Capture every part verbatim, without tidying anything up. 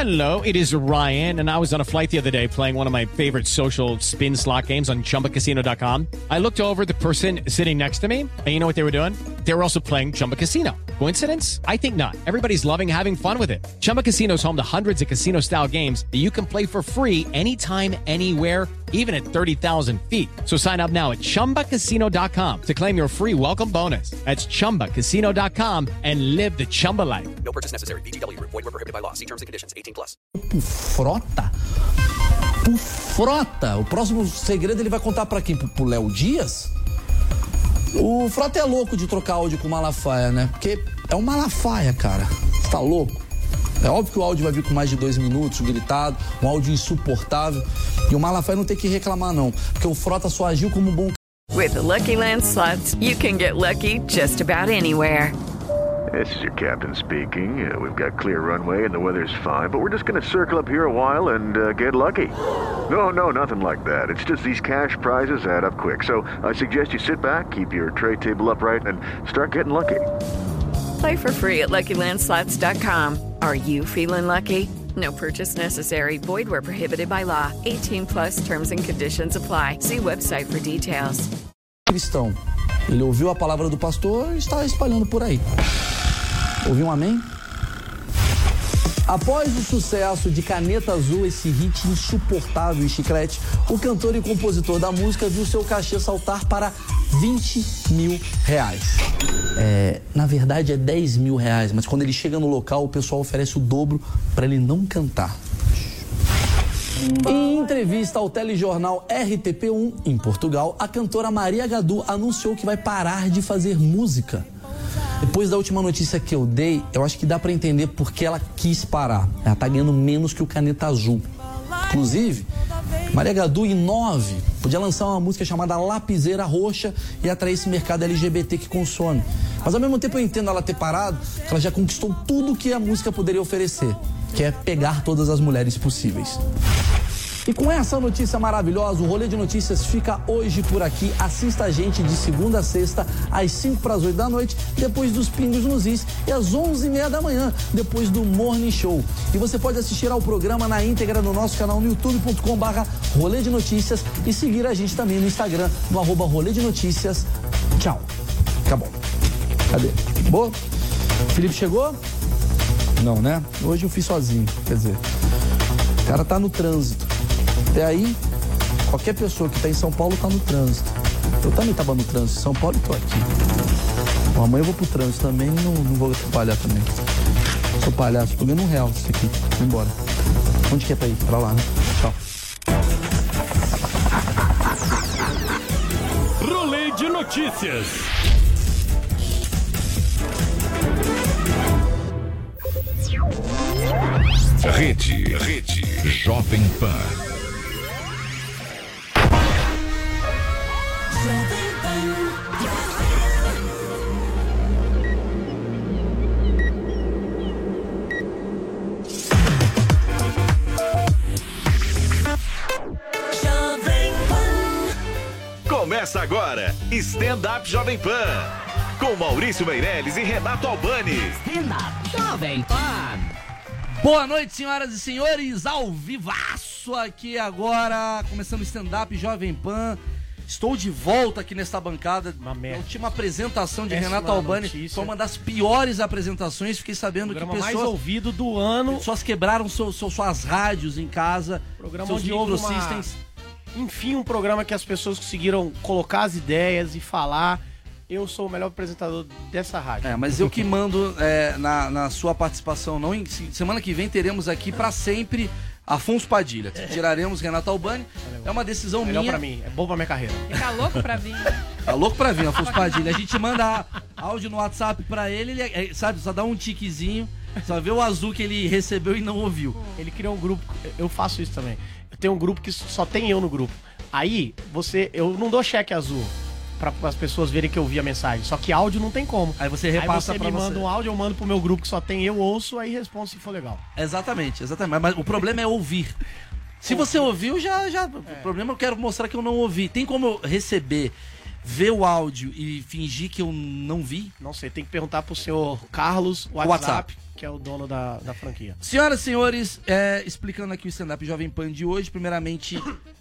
Hello, it is Ryan, and I was on a flight the other day playing one of my favorite social spin slot games on Chumba Casino dot com. I looked over at the person sitting next to me, and you know what they were doing? They were also playing Chumba Casino. Coincidence? I think not. Everybody's loving having fun with it. Chumba Casino is home to hundreds of casino-style games that you can play for free anytime, anywhere, even at thirty thousand feet. So sign up now at Chumba Casino dot com to claim your free welcome bonus. That's Chumba Casino dot com and live the Chumba life. No purchase necessary. V G W. Void where prohibited by law. See terms and conditions. eighteen plus. O Frota? O Frota? O próximo segredo ele vai contar pra quem? Pro Léo Dias? O Frota é louco de trocar áudio com Malafaia, né? Porque é um Malafaia, cara. Você tá louco? É óbvio que o áudio vai vir com mais de dois minutos, gritado, um áudio insuportável. E o Malafaia não tem que reclamar, não. Porque o Frota só agiu como um bom... With the Lucky Land Slots, you can get lucky just about anywhere. This is your captain speaking. Uh, we've got clear runway and the weather's fine, but we're just going to circle up here a while and uh, get lucky. No, no, nothing like that. It's just these cash prizes add up quick. So I suggest you sit back, keep your tray table upright, and start getting lucky. Play for free at Lucky Land Slots dot com. Are you feeling lucky? No purchase necessary. Void where prohibited by law. eighteen plus terms and conditions apply. See website for details. Cristão. Ele ouviu a palavra do pastor e está espalhando por aí. Ouviu um amém? Após o sucesso de Caneta Azul, esse hit insuportável e chiclete, o cantor e compositor da música viu seu cachê saltar para vinte mil reais. É, na verdade é dez mil reais, mas quando ele chega no local, o pessoal oferece o dobro para ele não cantar. Em entrevista ao telejornal R T P um, em Portugal, a cantora Maria Gadu anunciou que vai parar de fazer música. Depois da última notícia que eu dei, eu acho que dá pra entender por que ela quis parar. Ela tá ganhando menos que o Caneta Azul. Inclusive, Maria Gadu, em nove, podia lançar uma música chamada Lapiseira Roxa e atrair esse mercado L G B T que consome. Mas ao mesmo tempo eu entendo ela ter parado, porque ela já conquistou tudo que a música poderia oferecer, que é pegar todas as mulheres possíveis. E com essa notícia maravilhosa, o Rolê de Notícias fica hoje por aqui. Assista a gente de segunda a sexta, às cinco para as oito da noite, depois dos Pingos nos Is, e às onze e meia da manhã, depois do Morning Show. E você pode assistir ao programa na íntegra no nosso canal no youtube ponto com barra Rolê de Notícias e seguir a gente também no Instagram, no arroba Rolê de Notícias. Tchau. Acabou. Cadê? Boa? Felipe chegou? Não, né? Hoje eu fiz sozinho, quer dizer, o cara tá no trânsito. Até aí, qualquer pessoa que está em São Paulo está no trânsito. Eu também estava no trânsito em São Paulo e estou aqui. Bom, amanhã eu vou pro trânsito também, não, não vou atrapalhar também. Sou palhaço, tô ganhando um real isso aqui. Vou embora. Onde que é pra ir? Pra lá, né? Tchau. Rolê de Notícias. Rede, Rede Jovem Pan. Começa agora, Stand Up Jovem Pan, com Maurício Meirelles e Renato Albani. Stand Up Jovem Pan. Boa noite, senhoras e senhores, ao vivaço aqui agora, começando o Stand Up Jovem Pan. Estou de volta aqui nesta bancada. Uma merda. A última apresentação de Renato Albani foi uma das piores apresentações. Fiquei sabendo que pessoas mais ouvido do ano. Pessoas quebraram seu, seu, suas rádios em casa. Programa seus onde houve uma... Enfim, um programa que as pessoas conseguiram colocar as ideias e falar. Eu sou o melhor apresentador dessa rádio. É, mas eu que mando é, na, na sua participação. Não, em, semana que vem teremos aqui pra sempre Afonso Padilha. Tiraremos Renato Albani. É uma decisão melhor minha. Pra mim, é bom pra minha carreira. Ele tá louco pra vir. Tá louco pra vir, Afonso Padilha. A gente manda áudio no WhatsApp pra ele, ele sabe, só dá um tiquezinho, só vê o azul que ele recebeu e não ouviu. Ele criou um grupo, eu faço isso também. Eu tenho um grupo que só tem eu no grupo. Aí, você, eu não dou cheque azul para as pessoas verem que eu vi a mensagem. Só que áudio não tem como. Aí você repassa aí você pra me você. manda um áudio, eu mando pro meu grupo que só tem eu, ouço, aí respondo se for legal. Exatamente, exatamente. Mas o problema é ouvir. Se você ouviu, já... já... É. O problema eu quero mostrar que eu não ouvi. Tem como eu receber, ver o áudio e fingir que eu não vi? Não sei, tem que perguntar pro senhor Carlos, WhatsApp. WhatsApp. que é o dono da, da franquia. Senhoras e senhores, é, explicando aqui o stand-up Jovem Pan de hoje, primeiramente,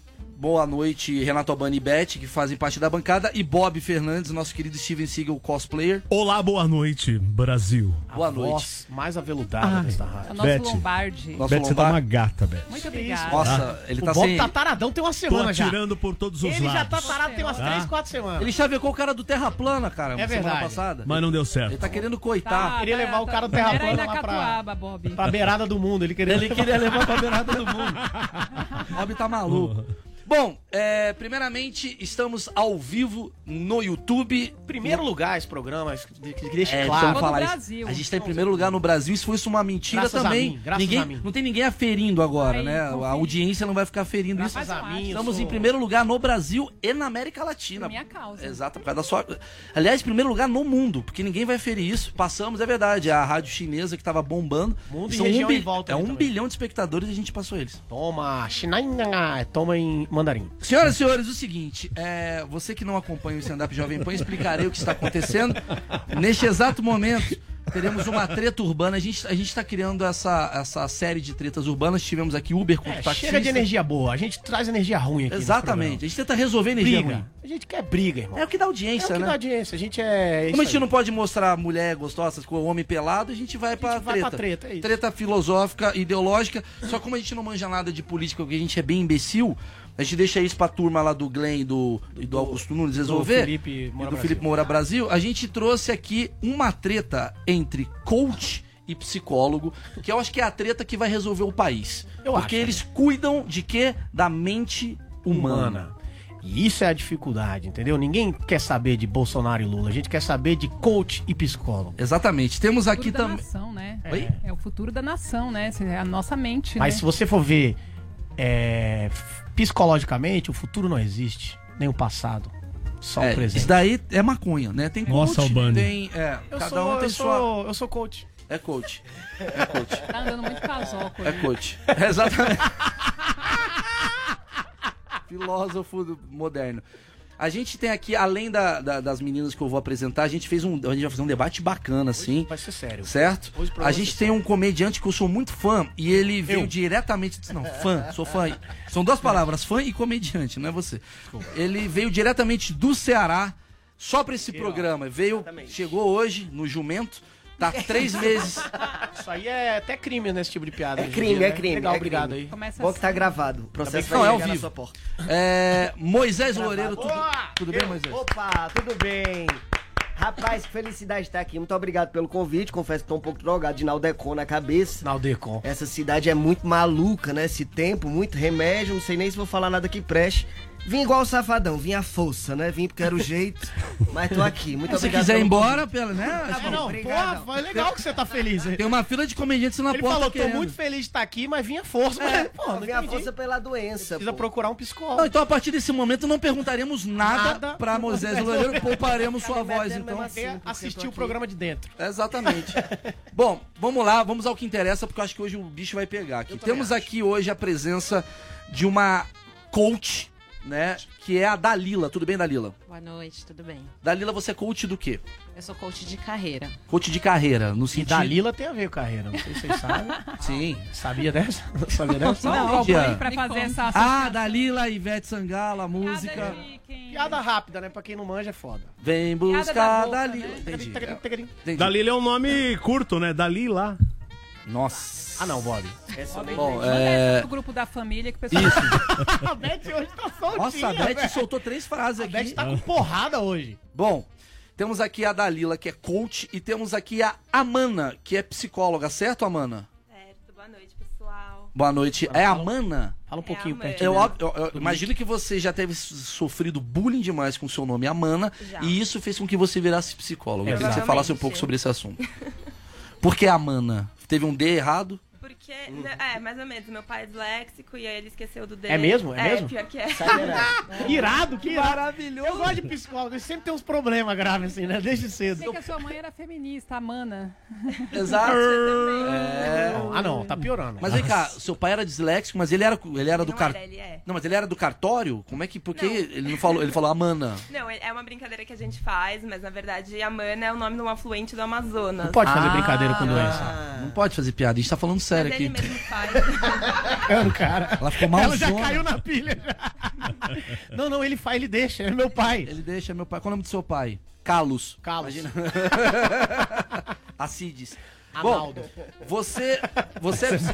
boa noite, Renato Albani e Beth, que fazem parte da bancada, e Bob Fernandes, nosso querido Steven Seagal cosplayer. Olá, boa noite, Brasil. A boa voz noite. mais aveludada Ai. desta rádio. É o nosso Beth. Lombardi. Nosso Beth, você tá Lombardi. uma gata, Beth. Muito obrigada. Nossa, ele O tá Bob sem... tá taradão tem uma Tô semana já. atirando por todos os Ele já lados. tá tarado tem umas Tá. três, quatro semanas. Ele chavecou o cara do Terra Plana, cara, É semana verdade. passada. Mas não deu Ele certo. tá querendo coitar. queria levar o cara do Terra Era aí Plana na lá pra- Catuaba, Bob. Pra beirada do mundo, ele queria... Ele queria levar pra beirada do mundo. O Bob tá maluco. Bom, é, primeiramente, estamos ao vivo no YouTube. Primeiro lugar esse programa, que que deixa É, claro. precisamos falar no isso. Brasil. A gente tá em primeiro lugar no Brasil. Se fosse uma mentira Graças a também. mim, graças ninguém, a mim. Não tem ninguém aferindo agora, Ai, né? confio. A audiência não vai ficar aferindo Graças isso. a mim, eu Estamos sou- em primeiro lugar no Brasil e na América Latina. Por minha causa. Exato, por causa da sua. Aliás, primeiro lugar no mundo, porque ninguém vai ferir isso. Passamos, é verdade, a rádio chinesa que tava bombando. Mundo e São região um bi- em volta É ali um também. bilhão de espectadores e a gente passou eles. Toma, xinanha, toma em mandarim. Senhoras e senhores, o seguinte, é, você que não acompanha o stand-up Jovem Pan, explicarei o que está acontecendo. Neste exato momento, teremos uma treta urbana. A gente, a gente tá criando essa, essa série de tretas urbanas. Tivemos aqui Uber contra É, taxista. chega de energia boa, a gente traz energia ruim aqui. nesse Exatamente. A gente tenta resolver programa. energia Briga. ruim. A gente quer briga, irmão. É o que dá É audiência, o que né? dá audiência, a gente é... Como a isso gente aí. não pode mostrar mulher gostosa com o homem pelado, a gente vai pra vai treta. pra treta, é isso. Treta filosófica, ideológica. Só como a gente não manja nada de política, porque a gente é bem imbecil, a gente deixa isso pra turma lá do Glenn e do, e do Augusto Nunes resolver. Felipe e Moura do Brasil. Felipe Moura Brasil. A gente trouxe aqui uma treta entre coach e psicólogo, que eu acho que é a treta que vai resolver o país. Eu porque acho eles cuidam de quê? Da mente humana. humana. E isso é a dificuldade, entendeu? Ninguém quer saber de Bolsonaro e Lula, a gente quer saber de coach e psicólogo. Exatamente. Temos aqui Futuro da também. nação, né? Oi? É o futuro da nação, né? É a nossa mente, Mas né? se você for ver é, f- psicologicamente, o futuro não existe, nem o passado, só É, o presente. isso daí é maconha, né? Tem Nossa, coach, Albani. tem. É, Eu cada sou, um tem eu sua. sou, eu sou coach. É coach. É coach. Tá andando muito casoco. É né? coach. É exatamente. Filósofo do- moderno. A gente tem aqui, além da- da- das meninas que eu vou apresentar, a gente fez um. A gente vai fazer um debate bacana, assim. Vai ser sério. Certo? Hoje o programa A vai gente ser tem um comediante que eu sou muito fã e ele veio Eu. diretamente. Não, fã, sou fã. São duas palavras, fã e comediante, não é você. Ele veio diretamente do Ceará só pra esse programa. Veio, chegou hoje no Jumento, tá três meses. Isso aí é até crime nesse tipo de piada. É hoje em crime, dia, é né? crime. Legal, é obrigado crime. aí. Começa Bom que tá assim. gravado. O processo Não, vai é ao chegar na vivo. sua porta. É, Moisés Loureiro, tudo, Boa! tudo bem, Eu- Moisés? Opa, tudo bem. Rapaz, que felicidade estar aqui. Muito obrigado pelo convite. Confesso que tô um pouco drogado de Naldecon na cabeça. Naldecon. Essa cidade é muito maluca, né? Esse tempo, muito remédio. Não sei nem se vou falar nada que preste. Vim igual o Safadão, vim à força, né? Vim porque era o jeito, mas tô aqui. Muito Se obrigado. quiser ir pelo embora, convite. pela, né? Ah, não, Obrigado. porra, foi legal que você tá feliz. Tem uma fila de comediantes na Ele porta falou, tô querendo. muito feliz de estar aqui, mas vinha força. É, Mas, porra, não vim à entendi. força pela doença. Precisa pô. procurar um psicólogo. Não, então a partir desse momento não perguntaremos nada, Nada. pra Moisés Loureiro, pouparemos sua Ficar me voz, metendo então. mesmo assim, porque Assistir eu tô o aqui. programa de dentro. Exatamente. Bom, vamos lá, vamos ao que interessa, porque eu acho que hoje o bicho vai pegar aqui. Temos aqui hoje a presença de uma coach, né, que é a Dalila. Tudo bem, Dalila? Boa noite, tudo bem? Dalila, você é coach do quê? Eu sou coach de carreira. Coach de carreira, no E sentido... Dalila tem a ver com carreira, não sei se vocês sabem. Sim. Sabia dessa? Não sabia dessa? Não, Entendi. foi pra fazer essa Ah, associação. Dalila, Ivete Sangala, música. Piada de quem- Piada rápida, né? Pra quem não manja é foda. Vem Piada buscar da boca, Dalila. né? Entendi. Tagarim, tagarim. Entendi. Dalila é um nome curto, né? Dalila. Nossa. Ah, não, Bob. Essa eu nem Bom, entendi. Manda é... essa pro grupo da família que o pessoal... Isso. A Beth hoje tá soltinha, Nossa, a Beth velho. soltou três frases A aqui. Beth tá com porrada hoje. Bom, temos aqui a Dalila, que é coach, e temos aqui a Amana, que é psicóloga, certo, Amana? Certo, boa noite, pessoal. Boa noite. É a Amana? Fala um pouquinho É, perto. Eu, eu- eu imagino que você já teve sofrido bullying demais com o seu nome Amana, Já. e isso fez com que você virasse psicóloga. Eu queria que você Exatamente. falasse um pouco sobre esse assunto. Por que Amana? Teve um D errado? Porque porque... É, mais ou menos. Meu pai é disléxico e aí ele esqueceu do D. É mesmo? É, é mesmo? pior que é. Irado, que irado. Maravilhoso. Eu gosto de psicólogo, eles sempre tem uns problemas graves assim, né? Desde cedo. Sei que a sua mãe era feminista, a Mana. Exato. É... Ah, não, tá piorando. Mas vem cá, seu pai era disléxico, mas ele era, ele era Ele do não cartório. era, ele é. Não, mas ele era do cartório? Como é que. Por que Não. ele não falou? Ele falou Amana. Não, é uma brincadeira que a gente faz, mas na verdade a Mana é o nome de um afluente do Amazonas. Não pode fazer Ah, brincadeira com doença. Não pode fazer piada, a gente tá falando sério Mas aqui. ele mesmo faz. É, cara. Ela ficou Ela já malzona. caiu na pilha. Já. Não, não, ele faz, ele deixa, é meu pai. Ele deixa meu pai. Qual é o nome do seu pai? Carlos. Carlos. Imagina. Acides. Analdo. Bom, você. Você é.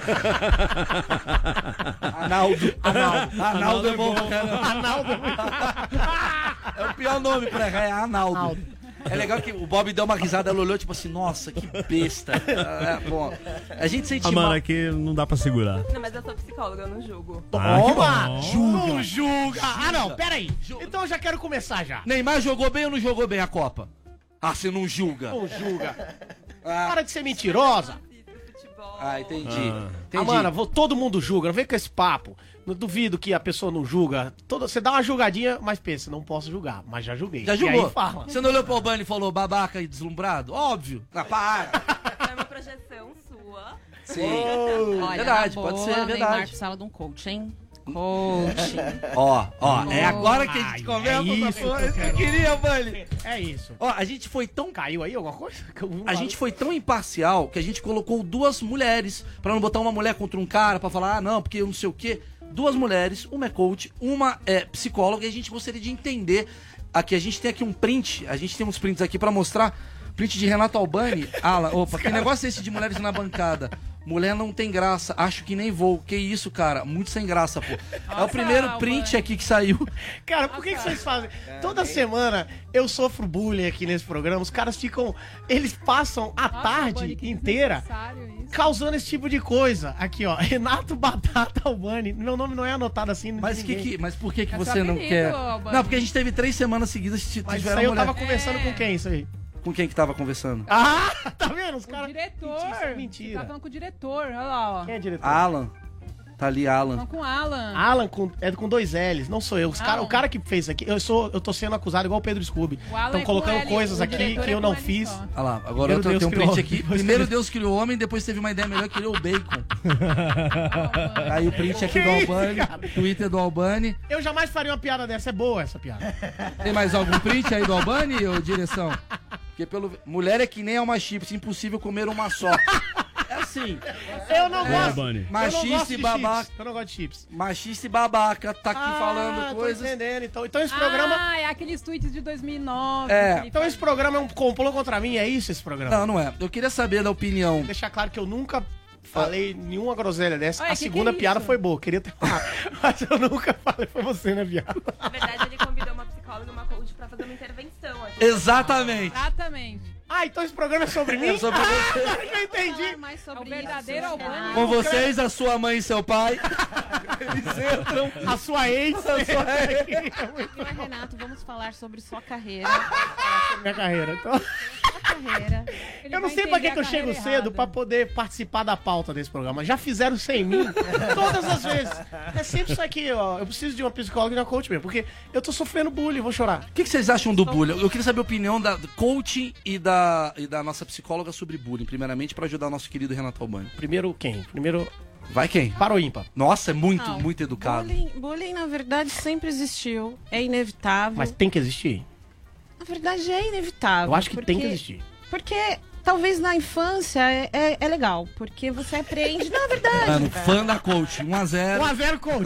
Analdo. Analdo. Analdo é bom, cara. Analdo é muito É o pior nome pra errar, é Analdo. É legal que o Bob deu uma risada, ela olhou tipo assim, nossa, que besta. É, bom, a gente sente Ah, mal. mano, aqui não dá pra segurar. Não, mas eu sou psicóloga, eu não julgo. Ah, que Toma! bom. Julga! Não julga! Ah, não, pera aí. Então eu já quero começar já. Neymar jogou bem ou não jogou bem a Copa? Ah, você não julga. Não julga. Ah, Para de ser mentirosa. ah entendi. Ah. entendi. Ah, mano, vou- todo mundo julga, não vem com esse papo. Não duvido que a pessoa não julga. Toda, você dá uma julgadinha, mas pensa, não posso julgar. Mas já julguei. Já E julgou? aí fala. Você não olhou pro Albani e falou babaca e deslumbrado? Óbvio. Ah, para. É uma projeção sua. Sim. Olha, Verdade, na pode boa, ser, Neymar verdade. precisava de um coach, hein? Coach. Ó, ó, é agora que a gente Ai, conversa é essa isso porra. que eu Eu quero. queria, Albani. É isso. Ó, a gente foi tão Caiu aí alguma coisa? Que eu vi um A barulho. gente foi tão imparcial que a gente colocou duas mulheres, pra não botar uma mulher contra um cara, pra falar, ah, não, porque eu não sei o quê. Duas mulheres, uma é coach, uma é psicóloga, e a gente gostaria de entender. Aqui, a gente tem aqui um print, a gente tem uns prints aqui pra mostrar. Print de Renato Albani. Alan, opa, que negócio é esse de mulheres na bancada? Mulher não tem graça, acho que nem vou. Que isso, cara? Muito sem graça, pô. É o primeiro print aqui que saiu. Cara, por que, que vocês fazem? Toda semana eu sofro bullying aqui nesse programa. Os caras ficam. Eles passam a tarde inteira causando esse tipo de coisa. Aqui, ó. Renato Batata Albani. Meu nome não é anotado assim. Mas, que que, mas por que, que É você seu não apelido, quer? Albani. Não, porque a gente teve três semanas seguidas que Mas isso tiveram aí eu mulher. tava conversando com quem, isso aí? Com quem que tava conversando? Ah, tá vendo? Os O caras. diretor. Mentira, mentira. Tá falando com o diretor, olha lá, ó. Quem é diretor? Alan. Tá ali, Alan. Falando com o Alan. Alan com, é com dois L's, não sou eu. Os cara, Alan. o cara que fez isso aqui, eu, sou, eu tô sendo acusado igual o Pedro Scooby. O Alan Estão é com colocando L, coisas o aqui diretor que é eu com não L fiz. só. Olha lá, agora Primeiro eu tô- Deus tem um criou print o aqui. homem, Primeiro depois Deus criou o homem, depois teve uma ideia melhor, criou o bacon. Aí o print aqui do Que isso, Albani, cara? Twitter do Albani. Eu jamais faria uma piada dessa, é boa essa piada. Tem mais algum print aí do Albani, ô direção? Porque pelo... Mulher é que nem alma chips, impossível comer uma só. É assim. Eu não É, gosto. Albani. eu não Machista gosto e de babaca. chips, Eu não gosto de chips. Machista e babaca, tá aqui Ah, falando tô coisas. entendendo. Então, então esse programa. Ah, é aqueles tweets de dois mil e nove. É. que ele Então faz- esse programa é um complô contra mim, é isso esse programa? Não, não é. Eu queria saber da opinião. Deixar claro que eu nunca falei nenhuma groselha dessa. Olha, a que segunda que é piada isso? foi boa, queria ter falado. Mas eu nunca falei, foi você, né, viado? Na verdade, ele convidou uma psicóloga e uma coach pra fazer uma intervenção aqui. Exatamente. Exatamente. Ah, então esse programa é sobre mim? É sobre você. Ah, já entendi. Mais É sobre o verdadeiro isso. Albani. Com vocês, a sua mãe e seu pai. Eles entram. A sua ex. A sua ex. Senhor Renato, vamos falar sobre sua carreira. Minha carreira. Então, Sua carreira. Ele eu não vai sei pra que, entender que eu a chego carreira cedo errada. pra poder participar da pauta desse programa. Já fizeram sem mim todas as vezes. É sempre isso aqui, ó. Eu preciso de uma psicóloga e de uma coach mesmo, porque eu tô sofrendo bullying, vou chorar. O que, que vocês acham do bullying? Eu queria saber a opinião da do coaching e da, e da nossa psicóloga sobre bullying, primeiramente, pra ajudar o nosso querido Renato Albani. Primeiro quem? Primeiro Vai quem? para o ímpar. Nossa, é muito, Não, muito educado. Bullying, bullying, na verdade, sempre existiu. É inevitável. Mas tem que existir? Na verdade, é inevitável. Eu acho que tem que porque- existir. Porque talvez na infância é, é, é legal. Porque você aprende. Não, é verdade. Mano, fã da coach, um a zero. um a zero coach.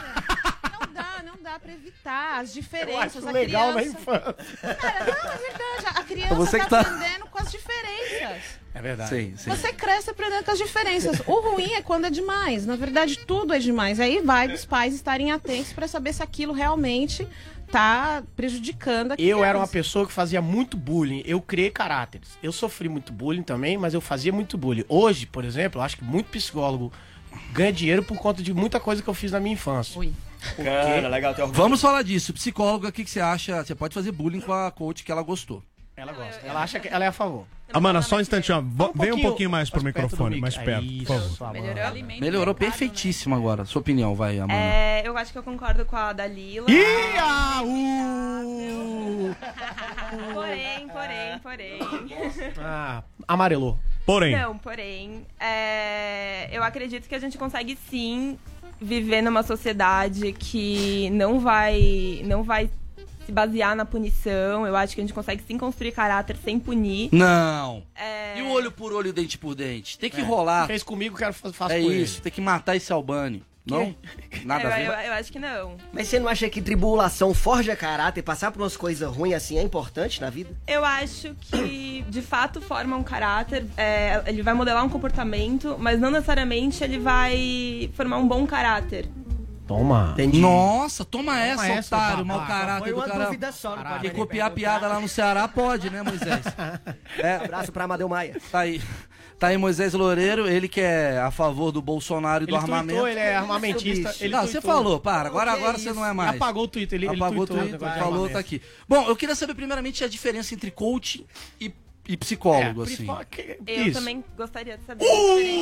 Não dá, não dá pra evitar as Eu diferenças. acho a legal na criança... infância. Cara, não, é verdade. A criança Você tá, que tá- aprendendo com as diferenças. É verdade. Sim, sim. Você cresce aprendendo com as diferenças. O ruim é quando é demais. Na verdade, tudo é demais. Aí vai dos pais estarem atentos pra saber se aquilo realmente tá prejudicando a criança. Eu era uma pessoa que fazia muito bullying. Eu criei caráteres. Eu sofri muito bullying também, mas eu fazia muito bullying. Hoje, por exemplo, eu acho que muito psicólogo ganha dinheiro por conta de muita coisa que eu fiz na minha infância. Ui. Cara, legal ter orgulho. Vamos falar disso. Psicóloga, o que, que você acha? Você pode fazer bullying com a coach que ela gostou. Ela gosta. Ela acha que ela é a favor. Amanda, só um instantinho, ó. Vo- Um Vem um pouquinho pouquinho mais pro mais perto do microfone, mic. mais perto, Isso, por favor. Melhorou? Melhorou perfeitíssimo agora. Sua opinião, vai, Amanda. É, eu acho que eu concordo com a Dalila. Ih, ah, uh! Porém, porém, porém. Ah, amarelou. Porém. Não, porém, é, eu acredito que a gente consegue sim viver numa sociedade que não vai, não vai se basear na punição. Eu acho que a gente consegue sim construir caráter sem punir. Não. É... E o olho por olho, dente por dente? Tem que É. rolar. Fez comigo, quero fazer faço É com isso, tem que matar esse Albani. Não? Nada eu, a ver. eu, eu acho que não. Mas você não acha que tribulação forja caráter, passar por umas coisas ruins assim é importante na vida? Eu acho que, de fato, forma um caráter, é, ele vai modelar um comportamento, mas não necessariamente ele vai formar um bom caráter. Toma. Nossa, toma essa, essa, otário, babaca. mau caráter Foi do uma cara. dúvida só, não pode Porque nem copiar perguntar. piada lá no Ceará pode, né, Moisés? É. Abraço pra Amadeu Maia. Tá aí. Tá aí Moisés Loureiro, ele que é a favor do Bolsonaro e do Ele armamento. tuitou, ele é armamentista. Ele não, você tuitou. falou, para, agora, Que agora isso? você não é mais. Apagou o Twitter, ele, ele Apagou o tuitou, Twitter, vai, falou, armamento. tá aqui. Bom, eu queria saber primeiramente a diferença entre coaching e, e psicólogo, É, assim. Eu Isso. também gostaria de saber.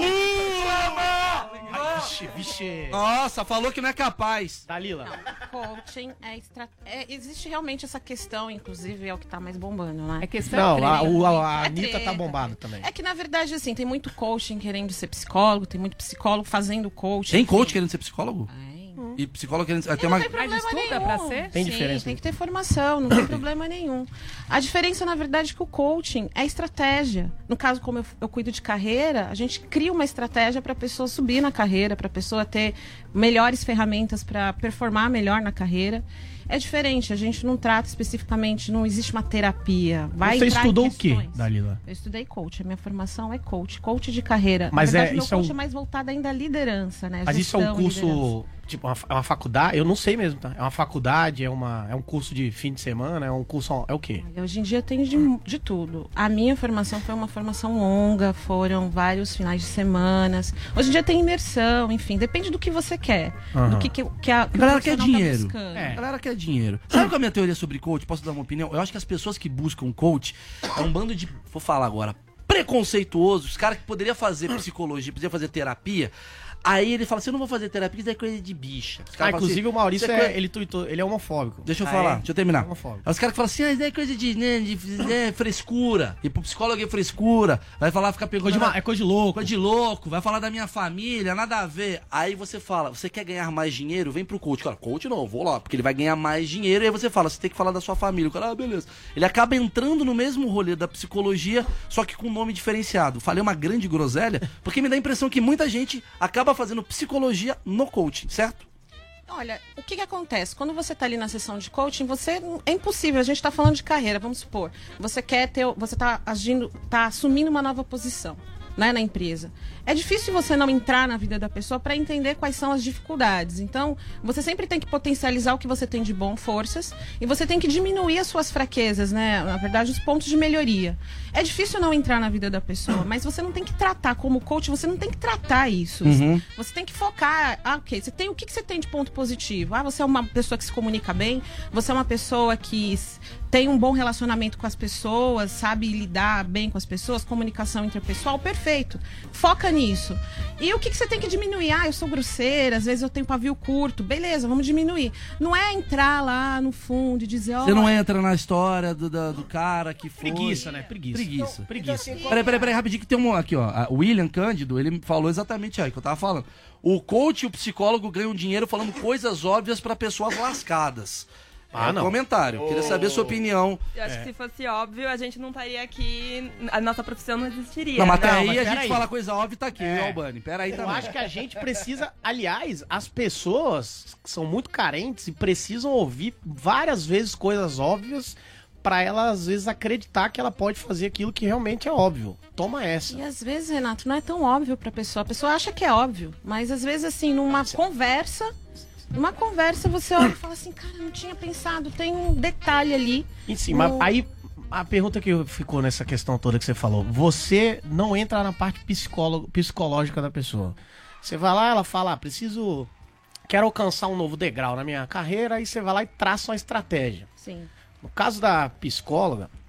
a diferença. Vixe, vixe. Nossa, falou que não é capaz. Dalila. Coaching é, estra... é existe realmente essa questão, inclusive é o que tá mais bombando, né? É questão Não, de a, treino. o- a, a É Anitta tá treta. bombada também. É que na verdade assim, tem muito coaching querendo ser psicólogo, tem muito psicólogo fazendo coaching. Tem coach querendo ser psicólogo? Tem. E psicólogo querendo ser. E Tem não uma... tem problema Mas estuda nenhum. pra ser? Tem Sim, diferença. tem que ter formação, não tem problema nenhum. A diferença, na verdade, é que o coaching é estratégia. No caso, como eu, eu cuido de carreira, a gente cria uma estratégia para a pessoa subir na carreira, para a pessoa ter melhores ferramentas para performar melhor na carreira. É diferente, a gente não trata especificamente, não existe uma terapia. Vai Você entrar em estudou o quê, questões. Dalila? Eu estudei coach, a minha formação é coach, coach de carreira. Mas Na é- verdade, meu isso é coach um- é mais voltado ainda à liderança, né? Mas isso é um Gestão e liderança. curso, tipo, uma, é uma faculdade? Eu não sei mesmo, tá? É uma faculdade, é, uma, é um curso de fim de semana, é um curso, é o quê? Hoje em dia tem de, de tudo. A minha formação foi uma formação longa, foram vários finais de semanas. Hoje em dia tem imersão, enfim, depende do que você quer. Aham. Do que, que, que a, A que o galera quer profissional tá dinheiro. buscando. A galera quer dinheiro. Sabe qual é a minha teoria sobre coach? Posso dar uma opinião? Eu acho que as pessoas que buscam coach é um bando de, vou falar agora, preconceituosos, os caras que poderiam fazer psicologia, poderiam fazer terapia. Aí ele fala assim, eu não vou fazer terapia, isso é coisa de bicha. Os Ah, caras falam inclusive assim, o Maurício, isso é, coisa- ele tuitou, ele é homofóbico. Deixa eu Ah, falar, é? deixa eu terminar. É homofóbico. Aí os caras que falam assim, ah, isso é coisa de, né, de, né, frescura. E pro psicólogo é frescura. Vai falar, ficar perguntando. Coisa de ma- é coisa de louco. Coisa de louco. Vai falar da minha família, nada a ver. Aí você fala, você quer ganhar mais dinheiro? Vem pro coach. Cara, coach não, vou lá, porque ele vai ganhar mais dinheiro. E aí você fala, você tem que falar da sua família. O cara, ah, beleza. Ele acaba entrando no mesmo rolê da psicologia, só que com um nome diferenciado. Falei uma grande groselha, porque me dá a impressão que muita gente acaba fazendo psicologia no coaching, certo? Olha, o que, que acontece? Quando você está ali na sessão de coaching, você é impossível. A gente está falando de carreira, vamos supor. Você quer ter, você está agindo, está assumindo uma nova posição, né, na empresa. É difícil você não entrar na vida da pessoa para entender quais são as dificuldades. Então, você sempre tem que potencializar o que você tem de bom, forças, e você tem que diminuir as suas fraquezas, né? Na verdade, os pontos de melhoria. É difícil não entrar na vida da pessoa, mas você não tem que tratar como coach, você não tem que tratar isso. Uhum. Você tem que focar, ah, ok, você tem, o que, que você tem de ponto positivo? Ah, você é uma pessoa que se comunica bem, você é uma pessoa que s- tem um bom relacionamento com as pessoas, sabe lidar bem com as pessoas, comunicação interpessoal, perfeito. Foca nisso. E o que, que você tem que diminuir? Ah, eu sou grosseira, às vezes eu tenho pavio curto. Beleza, vamos diminuir. Não é entrar lá no fundo e dizer, ó... Você não entra na história do, da- do cara que foi... Preguiça, né? Preguiça. Preguiça. Preguiça. Peraí, peraí, peraí, rapidinho que tem um aqui, ó. A- O William Cândido, ele falou exatamente aí que eu tava falando. O coach e o psicólogo ganham dinheiro falando coisas óbvias pra pessoas lascadas. Ah, É um não. comentário. Queria saber a sua opinião. Eu acho que se fosse óbvio, a gente não estaria aqui, a nossa profissão não existiria. Não, mas até Não, aí mas a gente peraí. fala coisa óbvia e tá aqui, É. viu, Albani? Pera aí Eu também. acho que a gente precisa, aliás, as pessoas que são muito carentes e precisam ouvir várias vezes coisas óbvias pra ela, às vezes, acreditar que ela pode fazer aquilo que realmente é óbvio. Toma essa. E às vezes, Renato, não é tão óbvio pra pessoa. A pessoa acha que é óbvio, mas às vezes, assim, numa conversa, numa conversa você olha e fala assim, cara, não tinha pensado, tem um detalhe ali. Em cima. no- Aí, a pergunta que ficou nessa questão toda que você falou, você não entra na parte psicólogo, psicológica da pessoa. Você vai lá, ela fala, ah, preciso, quero alcançar um novo degrau na minha carreira, aí você vai lá e traça uma estratégia. Sim. No caso da psicóloga,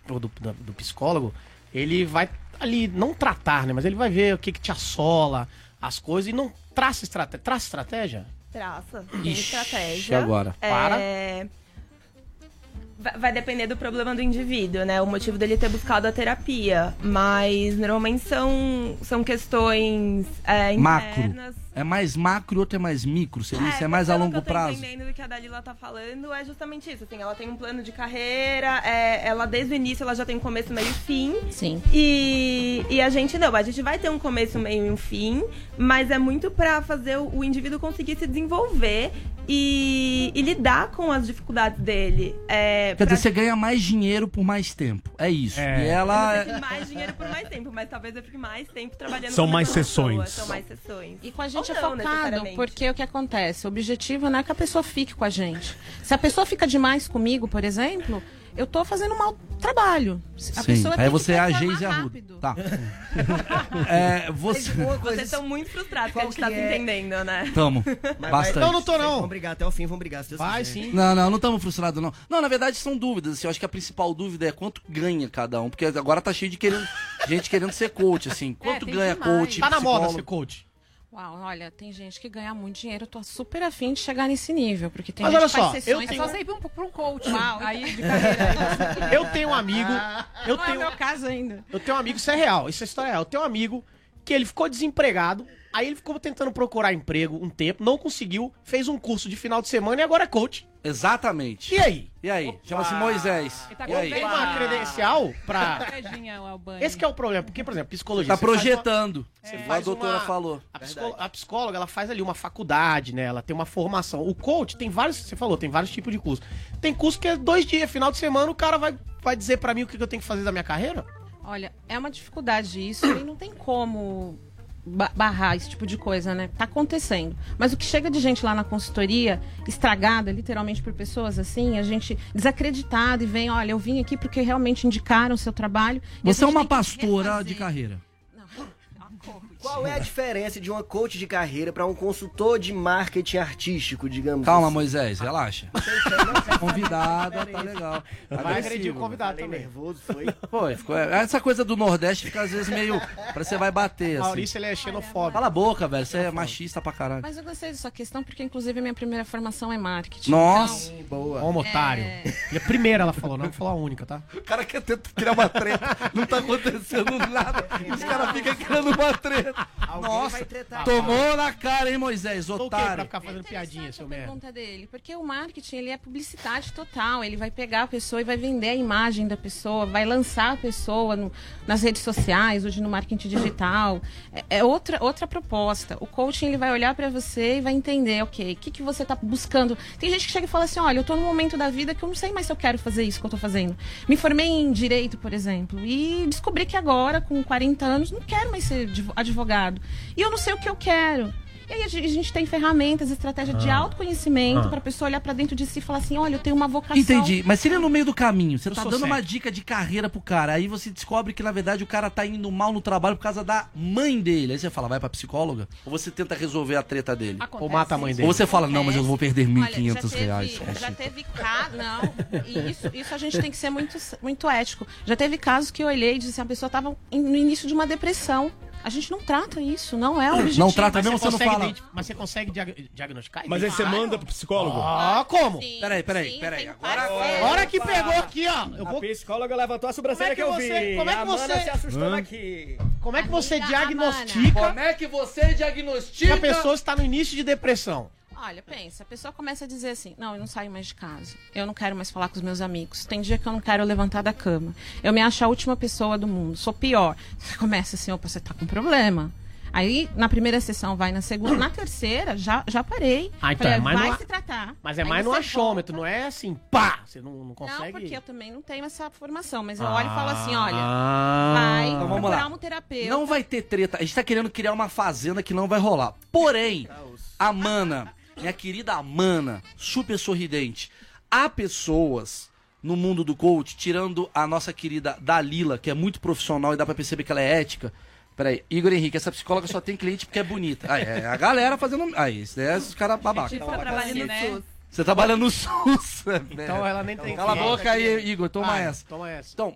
ou do, do, do psicólogo, ele vai ali, não tratar, né? Mas ele vai ver o que, que te assola, as coisas, e não traça estratégia. Traça estratégia? Traça, tem Ixi, estratégia. agora? É... Para. Vai- Vai depender do problema do indivíduo, né? O motivo dele ter buscado a terapia. Mas normalmente são, são questões é, Macro. internas. É mais macro e outro é mais micro. Seria isso? É mais a pelo longo que eu tô prazo. entendendo do que a Dalila tá falando, é justamente isso. Assim, ela tem um plano de carreira, é, ela desde o início ela já tem um começo, meio e fim. Sim. E, e a gente não, a gente vai ter um começo, meio e um fim, mas é muito pra fazer o, o indivíduo conseguir se desenvolver e, e lidar com as dificuldades dele. É, Quer pra- dizer, você ganha mais dinheiro por mais tempo. É isso. É. E ela. Eu não sei se mais dinheiro por mais tempo, mas talvez eu fique mais tempo trabalhando São com a mais mesma sessões. pessoa, São mais sessões. E com a gente Ou é não, focado, necessariamente. porque o que acontece? O objetivo não é que a pessoa fique com a gente. Se a pessoa fica demais comigo, por exemplo, eu tô fazendo um mau trabalho. A Sim. pessoa tem Aí que você é a performar Geise Arruda. rápido. Tá. É, você. Vocês estão muito frustrados que a Qual gente tá que se é? entendendo, né? Tamo. Mas Bastante. vai- Não, não tô, Vocês não. Vão brigar até o fim, vão brigar. Se Deus Vai quiser. sim. Não, não, não estamos frustrados, não. Não, na verdade são dúvidas. Assim, eu acho que a principal dúvida é quanto ganha cada um. Porque agora tá cheio de querendo, gente querendo ser coach, assim. Quanto tem ganha demais. coach? Tá na moda psicólogo? ser coach. Uau, olha, tem gente que ganha muito dinheiro, eu tô super afim de chegar nesse nível, porque tem Mas gente olha que faz só, eu sessões... É tenho- só você ir pra um, pra um coach. Uau. Aí de carreira. Eu tenho um amigo. Eu Não é tenho, o meu caso ainda. eu tenho um amigo, isso é real, isso é história real. Eu tenho um amigo que ele ficou desempregado, aí ele ficou tentando procurar emprego um tempo, não conseguiu, fez um curso de final de semana e agora é coach. Exatamente. E aí? E aí? Chama-se Moisés. Ele tá E aí? Tem uma credencial pra. Invejinha, o Albani. Esse que é o problema, porque, por exemplo, psicologia. Tá você faz uma- projetando. Você Igual a faz doutora uma- falou. A, psicó- a psicóloga, ela faz ali uma faculdade, né? Ela tem uma formação. O coach tem vários, você falou, tem vários tipos de curso. Tem curso que é dois dias, final de semana, o cara vai, vai dizer pra mim o que que eu tenho que fazer da minha carreira? Olha, é uma dificuldade isso e não tem como ba- barrar esse tipo de coisa, né? Tá acontecendo. Mas o que chega de gente lá na consultoria, estragada, literalmente por pessoas assim, a gente desacreditada e vem, olha, eu vim aqui porque realmente indicaram o seu trabalho. e a Você é gente uma tem que pastora refazer. de carreira. Qual é a diferença de uma coach de carreira para um consultor de marketing artístico, digamos Calma, assim? Moisés, relaxa. Convidada, tá legal. Vai agredir o convidado Falei também. nervoso, foi? Foi, ficou. Essa coisa do Nordeste fica às vezes meio. Parece que você vai bater, assim. Maurício, ele é xenofóbico. Cala a boca, velho. Você é machista pra caralho. Mas eu gostei da sua questão porque, inclusive, a minha primeira formação é marketing. Nossa. Então, Boa. Homo otário. E a primeira ela falou, não falou a única, tá? O cara quer tentar criar uma treta. Não tá acontecendo nada. Os caras ficam criando uma treta. Alguém Nossa, vai tretar. tomou na cara, hein, Moisés? Tô o quê pra Otário. ficar fazendo piadinha, seu a merda? pergunta dele, porque o marketing ele é publicidade total, ele vai pegar a pessoa e vai vender a imagem da pessoa, vai lançar a pessoa no- nas redes sociais, hoje no marketing digital, é, é outra, outra proposta. O coaching ele vai olhar pra você e vai entender, ok, o que, que você tá buscando. Tem gente que chega e fala assim, olha, eu tô num momento da vida que eu não sei mais se eu quero fazer isso que eu tô fazendo. Me formei em direito, por exemplo, e descobri que agora, com quarenta anos, não quero mais ser advo- advogado. E eu não sei o que eu quero. E aí a gente, a gente tem ferramentas, estratégia de Ah. autoconhecimento Ah. para a pessoa olhar para dentro de si e falar assim, olha, eu tenho uma vocação. Entendi, mas seria no meio do caminho. Você Eu tá sou dando uma cético. dica de carreira pro cara. Aí você descobre que, na verdade, o cara tá indo mal no trabalho por causa da mãe dele. Aí você fala, vai pra psicóloga? Ou você tenta resolver a treta dele? Ou mata a mãe dele. Ou você fala, não, mas eu vou perder mil e Olha, quinhentos já teve- reais. Já teve caso, não, e isso, isso a gente tem que ser muito, muito ético. Já teve casos que eu olhei e disse assim, a pessoa estava no início de uma depressão. A gente não trata isso, não é o objetivo. Não trata Mas mesmo, você não consegue fala. identi- Mas você consegue diag- diagnosticar? Mas aí você Identificar? manda pro psicólogo? Ah, como? Sim, Peraí, peraí, sim, peraí. tem Agora- parceiro. A hora que pegou aqui, ó. Eu A vou... psicóloga levantou a sobrancelha Como é que, que eu você- vi. como é que a Amanda você- se assustou Hã? aqui. Como é que você Amiga diagnostica Como é que você que diagnostica? a pessoa está no início de depressão? Olha, pensa, a pessoa começa a dizer assim, não, eu não saio mais de casa, eu não quero mais falar com os meus amigos, tem dia que eu não quero levantar da cama, eu me acho a última pessoa do mundo, sou pior. Você começa assim, opa, você tá com problema. Aí, na primeira sessão, vai na segunda, na terceira, já, já parei. Ah, então Falei, é mais vai no- se tratar. Mas é Aí mais no você achômetro, não é assim, pá! Você não, não consegue... Não, porque eu também não tenho essa formação, mas eu olho e falo assim, olha, Ah. vai Então vamos procurar lá. um terapeuta. Não vai ter treta. A gente tá querendo criar uma fazenda que não vai rolar. Porém, a Mana, minha querida Amana, super sorridente. Há pessoas no mundo do coach, tirando a nossa querida Dalila, que é muito profissional e dá pra perceber que ela é ética. Peraí, Igor Henrique, essa psicóloga só tem cliente porque é bonita. Ah, é a galera fazendo. Aí, isso daí é os caras babacas. Tipo, trabalhando no né? SUS. Você trabalha no SUS. Então ela nem tem Cala a cliente boca aqui. aí, Igor, toma Vai, essa. Toma essa. Então,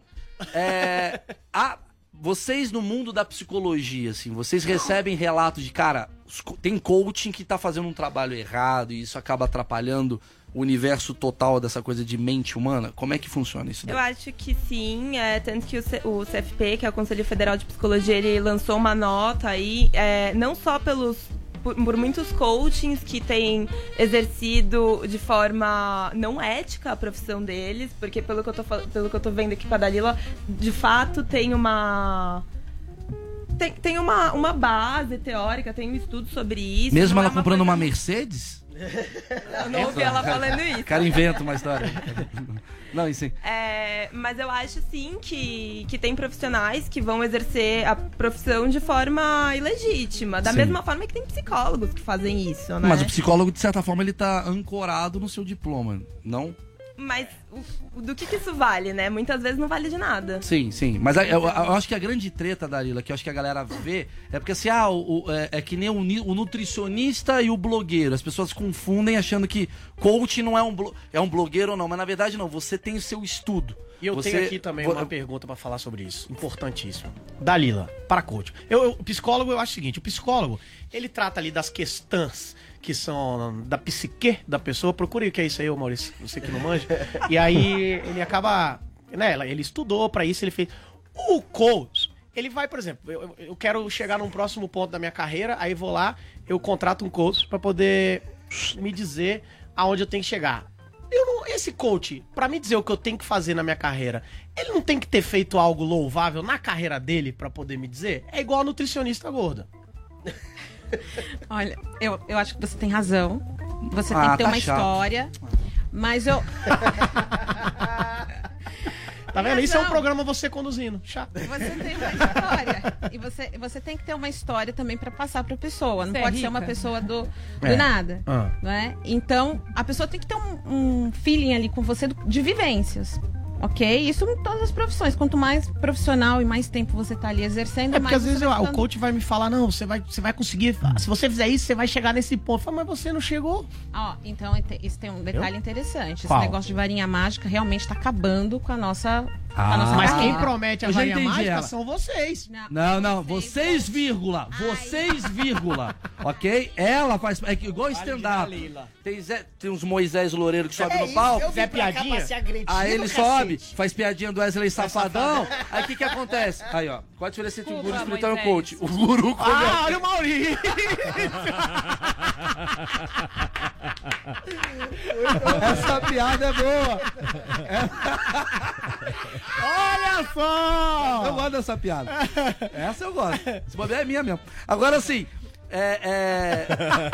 É, a, vocês no mundo da psicologia, assim, vocês recebem relatos de, cara, tem coaching que tá fazendo um trabalho errado e isso acaba atrapalhando o universo total dessa coisa de mente humana? Como é que funciona isso daí? Eu acho que sim, é, tanto que o, C, o C F P, que é o Conselho Federal de Psicologia, ele lançou uma nota aí, é, não só pelos por, por muitos coachings que têm exercido de forma não ética a profissão deles, porque pelo que eu tô, pelo que eu tô vendo aqui com a Dalila, de fato tem uma... Tem, tem uma, uma base teórica, tem um estudo sobre isso. Mesmo ela é uma comprando coisa... uma Mercedes? Eu não ouvi ela falando isso. O cara inventa uma história. Não, isso sim. É, mas eu acho sim que, que tem profissionais que vão exercer a profissão de forma ilegítima. Da Sim. mesma forma que tem psicólogos que fazem isso, né? Mas o psicólogo, de certa forma, ele tá ancorado no seu diploma, não? Mas o, do que, que isso vale, né? Muitas vezes não vale de nada. Sim, sim. Mas eu, eu, eu acho que a grande treta, Dalila, que eu acho que a galera vê, é porque assim, ah, o, o, é, é que nem o, o nutricionista e o blogueiro. As pessoas confundem achando que coach não é um, blo, é um blogueiro ou não, mas na verdade não, você tem o seu estudo. E eu você... tenho aqui também uma pergunta pra falar sobre isso, importantíssimo. Dalila, para coach. Eu, eu, o psicólogo, eu acho o seguinte, o psicólogo, ele trata ali das questões que são da psique da pessoa. Procure o que é isso aí, ô Maurício, você que não manja. E aí ele acaba, né, ele estudou pra isso, ele fez... O coach, ele vai, por exemplo, eu, eu quero chegar num próximo ponto da minha carreira, aí vou lá, eu contrato um coach pra poder me dizer aonde eu tenho que chegar. Eu não, esse coach, pra me dizer o que eu tenho que fazer na minha carreira, ele não tem que ter feito algo louvável na carreira dele pra poder me dizer? É igual a nutricionista gorda. Olha, eu, eu acho que você tem razão. Você Ah, tem que ter tá uma chato. história. Mas eu. Tá vendo? Isso é um Não. programa você conduzindo. Chato. Você tem uma história. E você, você tem que ter uma história também pra passar pra pessoa. Não Você é pode ser rica? uma pessoa do, do É. nada. Ah. Não é? Então, a pessoa tem que ter um, um feeling ali com você do- de vivências. Ok? Isso em todas as profissões. Quanto mais profissional e mais tempo você tá ali exercendo, É porque mais às vezes você eu- vai o ficando- coach vai me falar, não, você vai, você vai conseguir, se você fizer isso, você vai chegar nesse ponto. Eu falo, mas você não chegou. Ó, então isso tem um detalhe interessante. Esse Qual? negócio de varinha mágica realmente tá acabando com a nossa, com a Ah. nossa Mas carreira. quem promete a Eu já varinha entendi mágica ela. são vocês. Não, não, vocês, vírgula. Vocês, vírgula. Ok? Ela faz. É que igual stand-up. Tem, Zé- tem uns Moisés Loureiro que sobe É no isso, palco. eu vim Zé pra cá Piadinha. pra ser agredido, Aí ele cacete. sobe, faz piadinha do Wesley Safadão. Aí o que que acontece? Aí, ó. Qual a diferença entre o guru espiritual e o coach? O guru come Ah, olha o Maurício. Essa piada é boa. Olha só. Eu gosto dessa piada. Essa eu gosto. Se bobear é minha mesmo. Agora sim. É, é...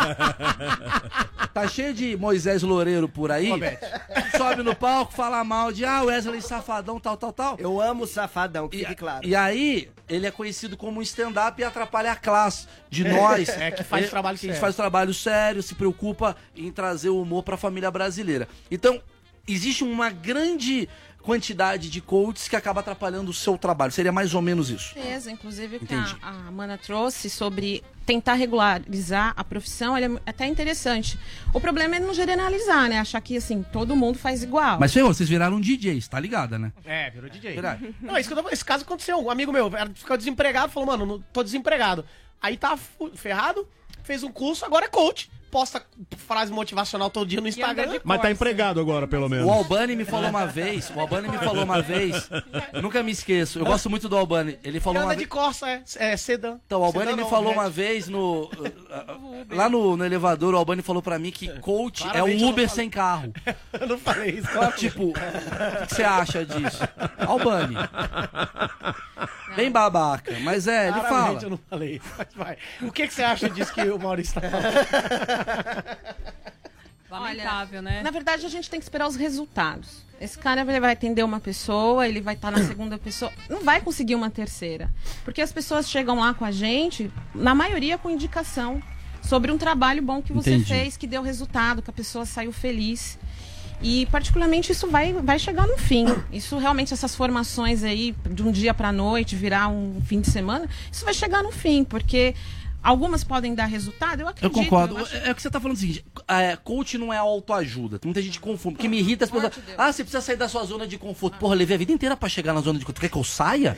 Tá cheio de Moisés Loureiro por aí. Sobe no palco, fala mal de ah, Wesley Safadão, tal, tal, tal. Eu amo o Safadão, que E, fique claro. e aí, ele é conhecido como um stand-up e atrapalha a classe de nós. É, que faz Ele- trabalho que sério. faz trabalho sério, se preocupa em trazer o humor pra família brasileira. Então, existe uma grande quantidade de coaches que acaba atrapalhando o seu trabalho. Seria mais ou menos isso. Certeza, inclusive o que Entendi. a, a Mana trouxe sobre tentar regularizar a profissão, ele é até interessante. O problema é não generalizar, né? Achar que, assim, todo mundo faz igual. Mas, Ferro, vocês viraram D Js, tá ligada, né? É, virou D J. Verdade. Não, isso que eu tô- esse caso aconteceu. Um amigo meu era- ficou desempregado, falou, mano, não- tô desempregado. Aí tá fu- ferrado, fez um curso, agora é coach. Posta frase motivacional todo dia no Instagram. Mas tá empregado agora, pelo menos. O Albani me falou uma vez, o Albani me falou uma vez, eu nunca me esqueço, eu gosto muito do Albani, ele falou Anda uma de vez... Corsa, é, é sedã. Então, o Albani Sedã me não, falou hatch. uma vez no... Lá no, no elevador, o Albani falou pra mim que coach é Claramente eu um não Uber falei. sem carro. Eu não falei isso. Então, tipo, o que que você acha disso? Albani. Bem babaca, mas é, ele Claramente fala. eu não falei isso. Mas vai. O que, que você acha disso que o Maurício tá falando? Lamentável, né? Na verdade, a gente tem que esperar os resultados. Esse cara ele vai atender uma pessoa, ele vai estar na segunda pessoa, não vai conseguir uma terceira. Porque as pessoas chegam lá com a gente, na maioria com indicação sobre um trabalho bom que você Entendi. fez, que deu resultado, que a pessoa saiu feliz. E, particularmente, isso vai, vai chegar no fim. Isso, realmente, essas formações aí, de um dia pra noite, virar um fim de semana, isso vai chegar no fim, porque Algumas podem dar resultado, eu Eu acredito. concordo. eu acho- É o que você tá falando o seguinte: é, coach não é autoajuda. Tem muita gente que confunde. Porque me irrita as pessoas. Ah, você precisa sair da sua zona de conforto. Porra, eu levei a vida inteira pra chegar na zona de conforto. Tu quer que eu saia?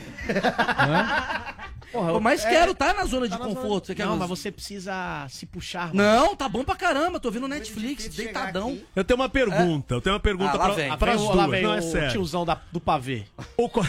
Porra, mas é, quero estar na zona tá de na conforto. zona- Você quer Não, mas você precisa se puxar. mano. Não, tá bom pra caramba. Tô vendo Netflix, deitadão. Eu tenho uma pergunta, eu tenho uma pergunta Ah, lá pra, vem. pras Lá duas, vem não é o sério. tiozão da- do pavê. O co-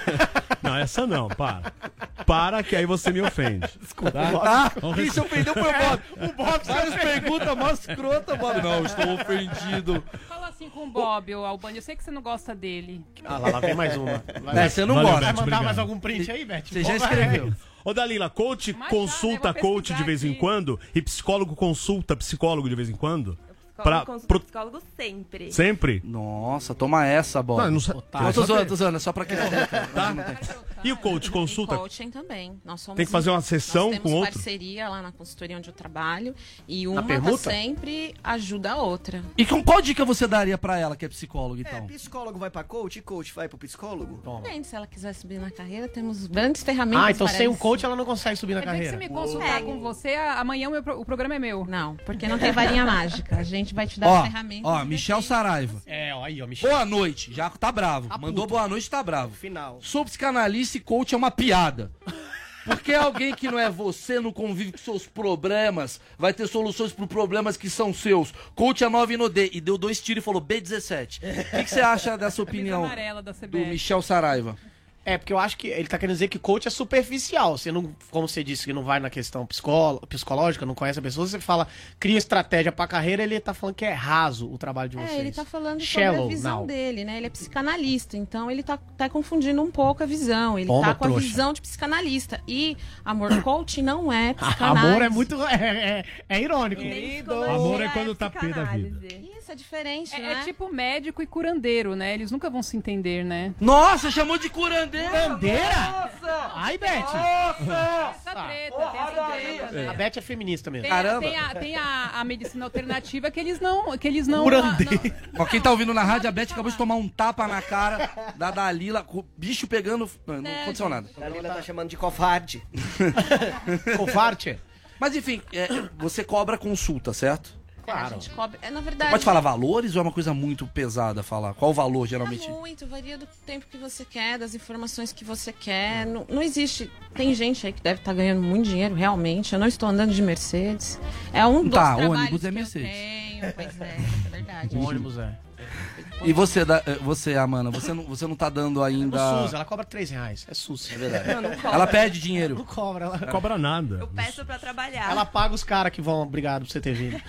Não, essa não, para. Para que aí você me ofende. Desculpa, Tá? Bob. Ah, Vamos quem res- se ofendeu foi o Bob. O Bob Várias perguntas mó escrota, Bob. Não, estou ofendido. Fala assim com o Bob, o Albani. Eu sei que você não gosta dele. Ah, lá, lá vem mais uma. Vai- É, você não Valeu, gosta. Vai Beth, mandar obrigado. mais algum print aí, Beth? Você já Pô, escreveu. Ô Dalila, coach Mas consulta já, né? Vou coach de pesquisar vez em aqui. quando? E psicólogo consulta psicólogo de vez em quando? Psicólogo, Pra- consulta pro- psicólogo sempre. Sempre? Nossa, toma essa, Bob. Não, eu não sa- Não, queria tô zoando, saber. tô zoando. É só pra quem não Tá? E o coach consulta? E coaching também. Nós somos Tem que fazer uma sessão nós com temos outro? parceria lá na consultoria onde eu trabalho. E uma tá permuta? sempre ajuda a outra. E com qual dica você daria pra ela que é psicóloga, É, então? psicólogo vai pra coach e coach vai pro psicólogo? Bem, se ela quiser subir na carreira, temos grandes ferramentas. Ah, então para sem um isso. coach ela não consegue subir na Quer dizer que carreira. se me consultar É. com você, a- amanhã o, meu pro- o programa é meu. Não, porque não tem varinha mágica. A gente vai te dar Ó, ferramentas. ó, e Michel Saraiva. É, ó, aí, ó, Michel. Boa noite, já tá bravo. Mandou boa noite, tá bravo. Final. Sou psicanalista e coach é uma piada. Porque alguém que não é você, não convive com seus problemas, vai ter soluções para problemas que são seus. Coach é nove no D e deu dois tiros e falou B dezessete. O que, que você acha dessa opinião amarela da C do B F. Michel Saraiva? É, porque eu acho que ele tá querendo dizer que coach é superficial. Você não, como você disse, que não vai na questão psicó- psicológica, não conhece a pessoa, você fala, cria estratégia pra carreira, ele tá falando que é raso o trabalho de vocês. É, ele tá falando Shallow sobre a visão now. dele, né? Ele é psicanalista, então ele tá, tá confundindo um pouco a visão. Ele Toma, tá com trouxa. a visão de psicanalista. E amor coaching não é psicanálise. Amor é muito. É, é, é irônico. Amor é quando tá pé da vida. Isso é diferente, É, né? é tipo médico e curandeiro, né? Eles nunca vão se entender, né? Nossa, chamou de curandeira! Curandeira? Nossa! Ai, Beth! Nossa! Essa treta, tem essa treta. né? A Beth é feminista mesmo. Tem, Caramba. tem, a, tem a, a medicina alternativa que eles não. Que eles não, Curandeiro. não- Ó, quem tá ouvindo na rádio, a Beth acabou de tomar um tapa na cara da Dalila, com o bicho pegando. Não, não aconteceu nada. A Lila tá chamando de covarde. Covarde? Mas enfim, é, você cobra consulta, certo? A gente cobra. É, na verdade. Pode falar valores ou é uma coisa muito pesada falar? Qual o valor, Varia geralmente? muito, varia do tempo que você quer, das informações que você quer. Não, não existe. Tem gente aí que deve estar ganhando muito dinheiro, realmente. Eu não estou andando de Mercedes. É um dos Tá, trabalhos ônibus é que Mercedes. eu tenho. Pois é, é verdade. O ônibus é. E você, da- eh, você, Amanda, você não, você não tá dando O ainda. SUS, ela cobra três reais. É SUS. É verdade. Não, não cobra. Ela pede dinheiro. Não cobra, ela. Não cobra nada. Eu peço pra trabalhar. Ela paga os caras que vão. Obrigado por você ter vindo.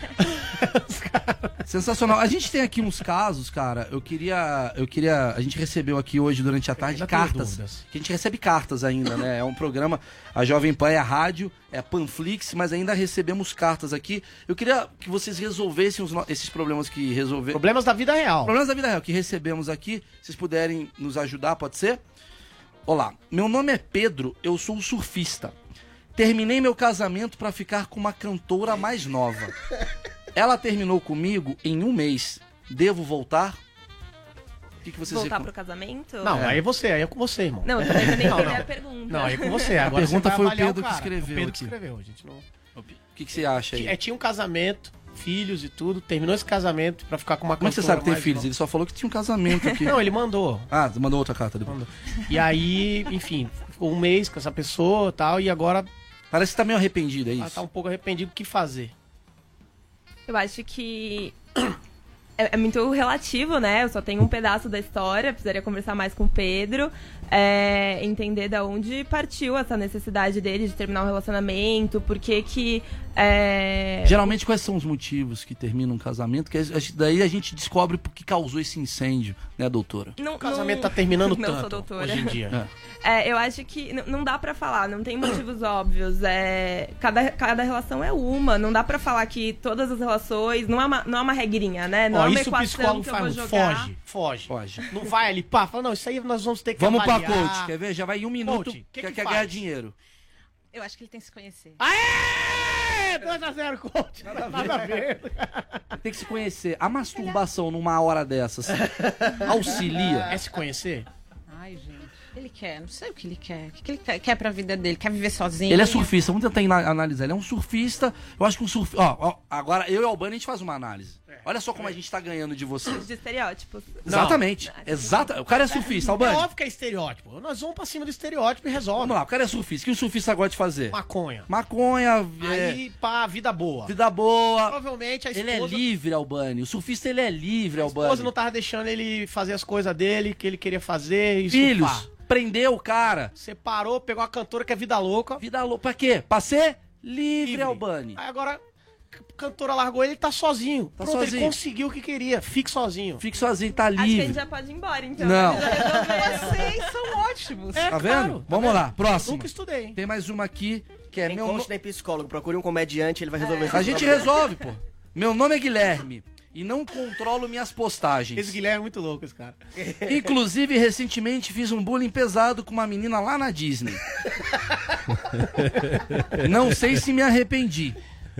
Sensacional. A gente tem aqui uns casos, cara. Eu queria. Eu queria. A gente recebeu aqui hoje, durante a tarde, ainda tenho cartas. dúvidas. Que a gente recebe cartas ainda, né? É um programa. A Jovem Pan é a rádio, é a Panflix, mas ainda recebemos cartas aqui. Eu queria que vocês resolvessem os no- esses problemas que resolveram. Problemas da vida real. Problemas da vida real que recebemos aqui. Se vocês puderem nos ajudar, pode ser? Olá, meu nome é Pedro, eu sou surfista. Terminei meu casamento pra ficar com uma cantora mais nova. Ela terminou comigo em um mês. Devo voltar? O que, que vocês Voltar recom- pro casamento? Não, É. aí é você, aí é com você, irmão. Não, eu também nem Não, entendi não. a pergunta. Não, aí é com você. Agora A pergunta você vai foi o avaliar Pedro que cara. escreveu O Pedro aqui. que escreveu, a gente não... O que, que você acha aí? É, tinha um casamento, filhos e tudo, terminou esse casamento pra ficar com uma Como é que você cantora sabe que tem mais filhos? nova. Ele só falou que tinha um casamento aqui. Não, ele mandou. Ah, mandou outra carta depois. Mandou. E aí, enfim, ficou um mês com essa pessoa e tal, e agora Parece que tá meio arrependido, é ela isso? tá um pouco arrependido do que fazer. Eu acho que é, é muito relativo, né? Eu só tenho um pedaço da história, precisaria conversar mais com o Pedro, é, entender da onde partiu essa necessidade dele de terminar um relacionamento, por que que... é, Geralmente, quais são os motivos que terminam um casamento? Que a gente- daí a gente descobre por que causou esse incêndio, né, doutora? Não, O casamento não- tá terminando não sou tanto doutora. hoje em dia. É, eu acho que n- não dá pra falar, não tem motivos óbvios. É, cada, cada relação é uma, não dá pra falar que todas as relações, não é uma, não é uma regrinha, né? Não Ó, é uma isso o equação psicólogo que eu vou faz, jogar. foge, foge. Foge. Não vai ali, pá, fala, não, isso aí nós vamos ter que Vamos pra avaliar. coach, quer ver? Já vai em um minuto, Coach, que quer, que quer faz? ganhar dinheiro. Eu acho que ele tem que se conhecer. Aê! dois a zero, coach. Nada, a ver. Tem que se conhecer. A masturbação numa hora dessas auxilia? É se conhecer? Ai, gente. Ele quer? Não sei o que ele quer. O que, que ele quer, quer pra vida dele? Quer viver sozinho? Ele é surfista, vamos tentar ina- analisar. Ele é um surfista. Eu acho que um surfista. Ó, ó, agora eu e o Albani a gente faz uma análise. Olha só como a gente tá ganhando de vocês. De estereótipos. Exatamente. Exata. O cara é surfista, É Albani. óbvio que é estereótipo. Nós vamos pra cima do estereótipo e resolve. Vamos lá, o cara é surfista. O que o surfista gosta de fazer? Maconha. Maconha. é, Aí, pá, vida boa. Vida boa. Provavelmente a esposa... Ele é livre, Albani. O surfista, ele é livre, A Albani. esposa não tava deixando ele fazer as coisas dele, que ele queria fazer e Filhos, surfar. prendeu o cara. Separou, pegou a cantora que é vida louca. Vida louca. Pra quê? Pra ser livre, livre. Albani. Aí agora a cantora largou ele e tá sozinho. Tá Pronto, sozinho. ele conseguiu o que queria. Fique sozinho. Fique sozinho, tá livre. Acho que a gente já pode ir embora, então. Não. Vocês são ótimos. É, tá claro, vendo? tá Vamos vendo? lá, próximo. Nunca estudei, hein? Tem mais uma aqui, que é Nem meu... coach, nem psicólogo. Procure um comediante, ele vai resolver isso. A gente resolve, pô. Meu nome é Guilherme e não controlo minhas postagens. Esse Guilherme é muito louco, esse cara. Inclusive, recentemente fiz um bullying pesado com uma menina lá na Disney. Não sei se me arrependi.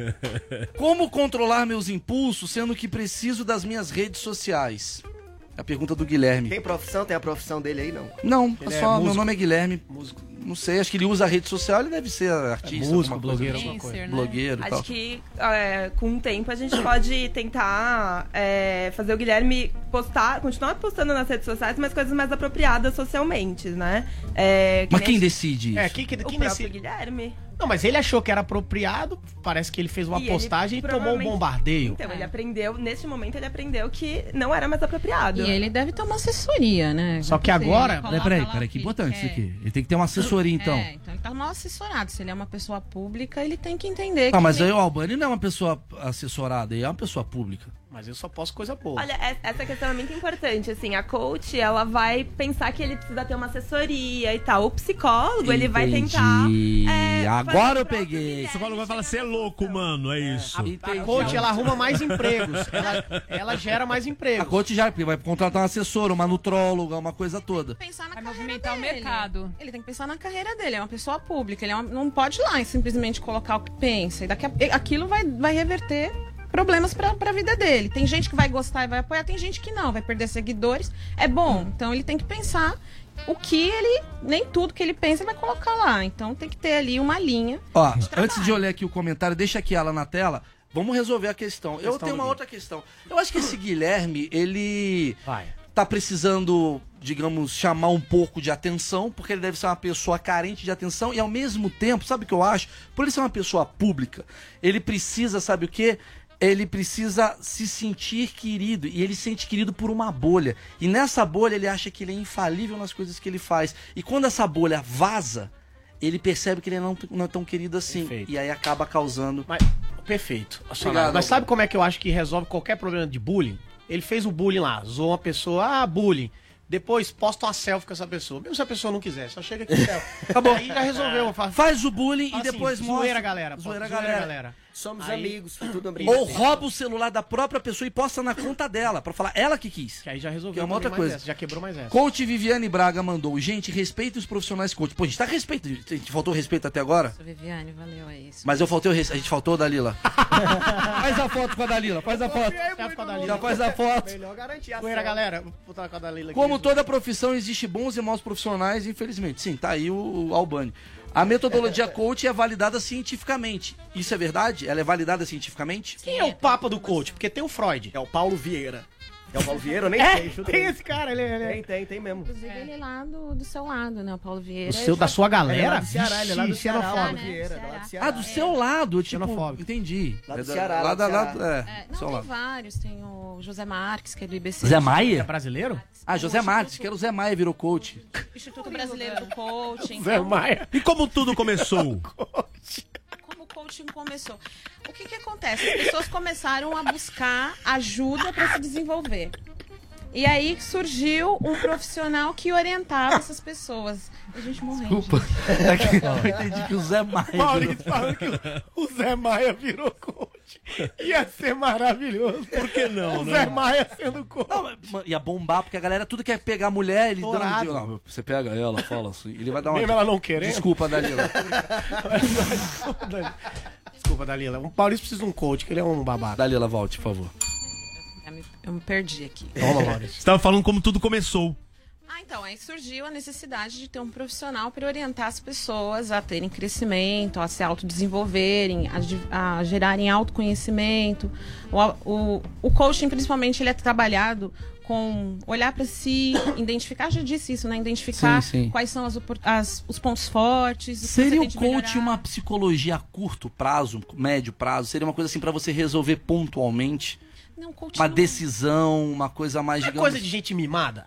Como controlar meus impulsos, sendo que preciso das minhas redes sociais? A pergunta do Guilherme. Tem profissão? Tem a profissão dele aí, não? Não, Ele é é só, meu músico. nome é Guilherme. Músico. Não sei, acho que ele usa a rede social, ele deve ser artista. músico, alguma coisa blogueiro, assim. alguma coisa. Né? Blogueiro e Acho tal. que é, com o tempo a gente pode tentar é, fazer o Guilherme postar, continuar postando nas redes sociais, mas coisas mais apropriadas socialmente, né? É, Mas nem quem a gente- decide isso? É, quem, quem, O quem próprio decide? Guilherme. Não, mas ele achou que era apropriado. Parece que ele fez uma E ele postagem e tomou um provavelmente- bombardeio. Então, ele aprendeu, neste momento ele aprendeu que não era mais apropriado. E ele deve ter uma assessoria, né? Só que Você agora- coloca Peraí, peraí, lá o peraí, que ele importante isso quer. aqui. Ele tem que ter uma assessoria, então. É, então ele tá mal assessorado. Se ele é uma pessoa pública, ele tem que entender Tá, que mas nem- aí o Albani não é uma pessoa assessorada, ele é uma pessoa pública. Mas eu só posso coisa boa. Olha, es- essa questão é muito importante, assim, a coach, ela vai pensar que ele precisa ter uma assessoria e tal. O psicólogo, ele vai tentar... é, Agora eu fazer o peguei. O psicólogo vai falar, você é louco, mano, é isso. A coach, ela arruma mais empregos. Ela, ela gera mais A empregos. coach já vai contratar uma assessora, uma nutróloga, uma coisa toda. pensar na Vai carreira movimentar o dele. mercado. Ele tem que pensar na carreira dele. É uma pessoa pública. Ele é uma- não pode ir lá e simplesmente colocar o que pensa. E daqui a, aquilo vai, vai reverter problemas pra, pra vida dele. Tem gente que vai gostar e vai apoiar, tem gente que não, vai perder seguidores. É bom. Então ele tem que pensar o que ele. Nem tudo que ele pensa vai colocar lá. Então tem que ter ali uma linha. Ó, de trabalho. antes de eu ler aqui o comentário, deixa aqui ela na tela. Vamos resolver a questão. Eu Questão tenho do uma Gui. outra questão. Eu acho que esse Guilherme, ele Vai. tá precisando, digamos, chamar um pouco de atenção, porque ele deve ser uma pessoa carente de atenção e ao mesmo tempo, sabe o que eu acho? Por ele ser uma pessoa pública, ele precisa, sabe o quê? Ele precisa se sentir querido, e ele se sente querido por uma bolha. E nessa bolha ele acha que ele é infalível nas coisas que ele faz. E quando essa bolha vaza, ele percebe que ele não, não é tão querido assim. Perfeito. E aí acaba causando... Mas, perfeito. Obrigado, Mas sabe como é que eu acho que resolve qualquer problema de bullying? Ele fez o bullying lá, zoou uma pessoa, ah, bullying. Depois posta uma selfie com essa pessoa. Mesmo se a pessoa não quiser, só chega aqui selfie. Acabou. Aí já resolveu. Faz, Faz o bullying fala e depois assim, mostra... Zoeira, galera. pô, Zoeira, zoeira, galera. galera. Somos Aí- amigos, foi tudo uma Ou brincadeira. rouba o celular da própria pessoa e posta na conta dela, pra falar ela que quis. Que aí já resolveu. Que é uma outra também mais coisa. essa, já quebrou mais essa. Coach Viviane Braga mandou, gente, respeita os profissionais coach. Pô, a gente tá respeito, a gente faltou respeito até agora? Viviane, valeu, é isso. Mas eu faltei o res... a gente faltou, Dalila. Faz a foto com a Dalila, faz a foto. Já faz a foto. Melhor garantir a Zoeira, selfie. galera. Vou botar com a Dalila aqui. Como toda profissão, existe bons e maus profissionais, infelizmente. Sim, tá aí o, o Albani. A metodologia coach é validada cientificamente. Isso é verdade? Ela é validada cientificamente? Quem é o papa do coach? Porque tem o Freud. É o Paulo Vieira. É o Paulo Vieira? Eu nem É, sei. chuta tem aí. esse cara, ele, ele Tem, tem, tem mesmo. Inclusive, ele é lá do, do seu lado, né? O Paulo Vieira. O seu, da sua Ele é galera? lá do Ceará, ele é lá do Vixe, Ceará. xenofóbico. Paulo Vieira, lá do Ceará. Ah, do seu lado, tipo, Xenofóbico. entendi. Lá do É da- Ceará, Lá lá do da, lá, Ceará. é, É, do seu não, lado. tem vários. Tem o José Marques, que é do I B C. Zé É Maia? brasileiro? Ah, José Marques, que era o Zé Maia, virou coach. Instituto Brasileiro do Coaching. Zé Então, Maia. E como tudo começou? como o coaching começou? O que que acontece? As pessoas começaram a buscar ajuda para se desenvolver. E aí surgiu um profissional que orientava essas pessoas. A gente morreu. Desculpa. É que eu entendi que o Zé Maia virou... Maurício falando que o Zé Maia virou coach. Ia ser maravilhoso. Por que não, O né? Zé Maia sendo coach. Não, mas ia bombar, porque a galera tudo quer pegar a mulher, ele dando Dourado. de... Não, você pega ela, fala assim. Ele vai dar uma. Mesmo ela não querendo. Desculpa, Dalila. Desculpa, Dalila. Desculpa, Dalila. O Maurício precisa de um coach, que ele é um babaca. Dalila, volte, por favor. Eu me perdi aqui. Toma, Maurício. Você tava falando como tudo começou. Ah, então, aí surgiu a necessidade de ter um profissional para orientar as pessoas a terem crescimento, a se autodesenvolverem, a, a gerarem autoconhecimento. O, o, o coaching, principalmente, ele é trabalhado com olhar para si, identificar, já disse isso, né? Identificar Sim, sim. quais são as, as, os pontos fortes. O Seria o que você coach tem de melhorar. uma psicologia a curto prazo, médio prazo? Seria uma coisa assim pra você resolver pontualmente? Não, coach Uma não. decisão, uma coisa mais, É digamos... coisa de gente mimada?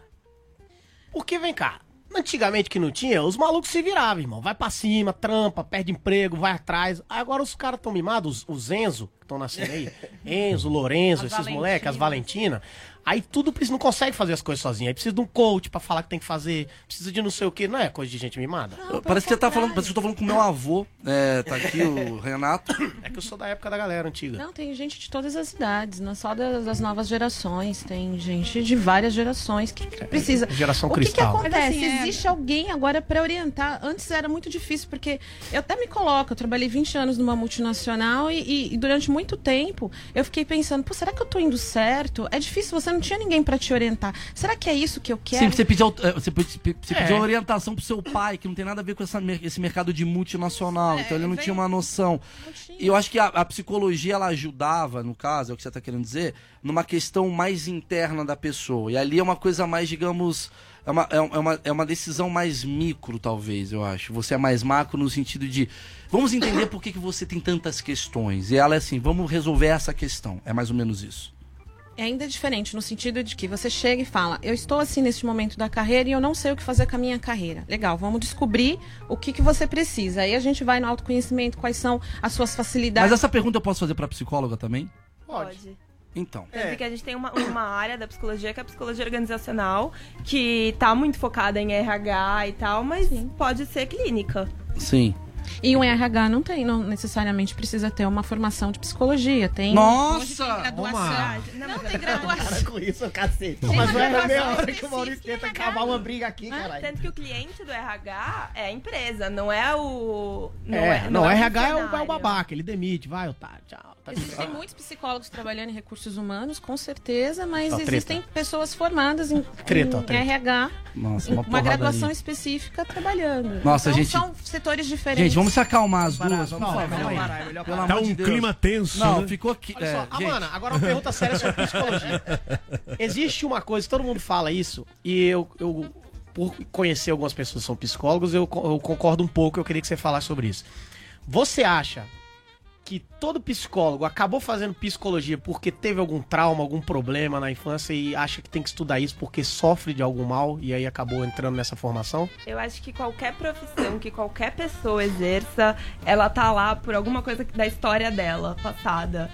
Porque, vem cá, antigamente que não tinha, os malucos se viravam, irmão. Vai pra cima, trampa, perde emprego, vai atrás. Agora os caras tão mimados, os, os Enzo, que estão nascendo aí, Enzo, Lorenzo, As esses moleques, as Valentinas. Valentina. Aí tudo precisa, não consegue fazer as coisas sozinho. Aí precisa de um coach pra falar que tem que fazer, precisa de não sei o que. Não é coisa de gente mimada? Não, Parece que você tá falando, parece que eu tô falando com o meu avô. É, tá aqui o Renato. É que eu sou da época da galera antiga. Não, tem gente de todas as idades, não só das, das novas gerações. Tem gente de várias gerações que precisa. Geração O que, que cristal. acontece? Mas assim, é- Existe alguém agora para orientar. Antes era muito difícil, porque eu até me coloco, eu trabalhei vinte anos numa multinacional e, e- e durante muito tempo eu fiquei pensando, pô, será que eu tô indo certo? É difícil, você não tinha ninguém para te orientar. Será que é isso que eu quero? Sim, você pediu, eh, você pedi- você É. pediu orientação pro seu pai, que não tem nada a ver com essa mer- esse mercado de multinacional, É, então ele não vem- tinha uma noção. Não tinha. E eu acho que a, a psicologia, ela ajudava, no caso, é o que você tá querendo dizer, numa questão mais interna da pessoa. E ali é uma coisa mais, digamos, é uma, é é uma, é uma decisão mais micro, talvez, eu acho. Você é mais macro no sentido de, vamos entender por que, que você tem tantas questões. E ela é assim, vamos resolver essa questão. É mais ou menos isso. É ainda diferente, no sentido de que você chega e fala, eu estou assim nesse momento da carreira e eu não sei o que fazer com a minha carreira. Legal, vamos descobrir o que, que você precisa. Aí a gente vai no autoconhecimento, quais são as suas facilidades. Mas essa pergunta eu posso fazer pra psicóloga também? Pode. Então. Tanto que a gente tem uma, uma área da psicologia que é a psicologia organizacional, que tá muito focada em R H e tal, mas pode ser clínica. Sim. E o R H não tem, não necessariamente precisa ter uma formação de psicologia. Tem. Nossa! Hoje tem graduação. Uma- Não, Não, mas tem graduação. Para com isso, cacete. Tem Mas uma vai graduação meia hora que o específica Maurício tenta em acabar uma briga aqui, Ah, caralho. tanto que o cliente do R H é a empresa, não é o. Não É, não, o R H é o, é o funcionário. babaca, ele demite, vai, otário, tchau. Tá Existem muitos psicólogos trabalhando em recursos humanos, com certeza, mas Ó, treta. existem pessoas formadas em, Treta, ó, em treta. R H, Nossa, em uma uma porradaria. graduação específica trabalhando. Nossa, então, gente- são setores diferentes. Gente, vamos se acalmar as Parar, duas, vamos por parar, favor. melhor parar, melhor Pelo parar. amor Tá de um Deus. clima tenso, Não, né? ficou aqui. Olha é, só, gente, Amanda, agora uma pergunta séria sobre psicologia. Existe uma coisa, todo mundo fala isso, e eu, eu por conhecer algumas pessoas que são psicólogos, eu, co- eu concordo um pouco, eu queria que você falasse sobre isso. Você acha que todo psicólogo acabou fazendo psicologia porque teve algum trauma, algum problema na infância e acha que tem que estudar isso porque sofre de algum mal e aí acabou entrando nessa formação? Eu acho que qualquer profissão que qualquer pessoa exerça, ela tá lá por alguma coisa da história dela, passada.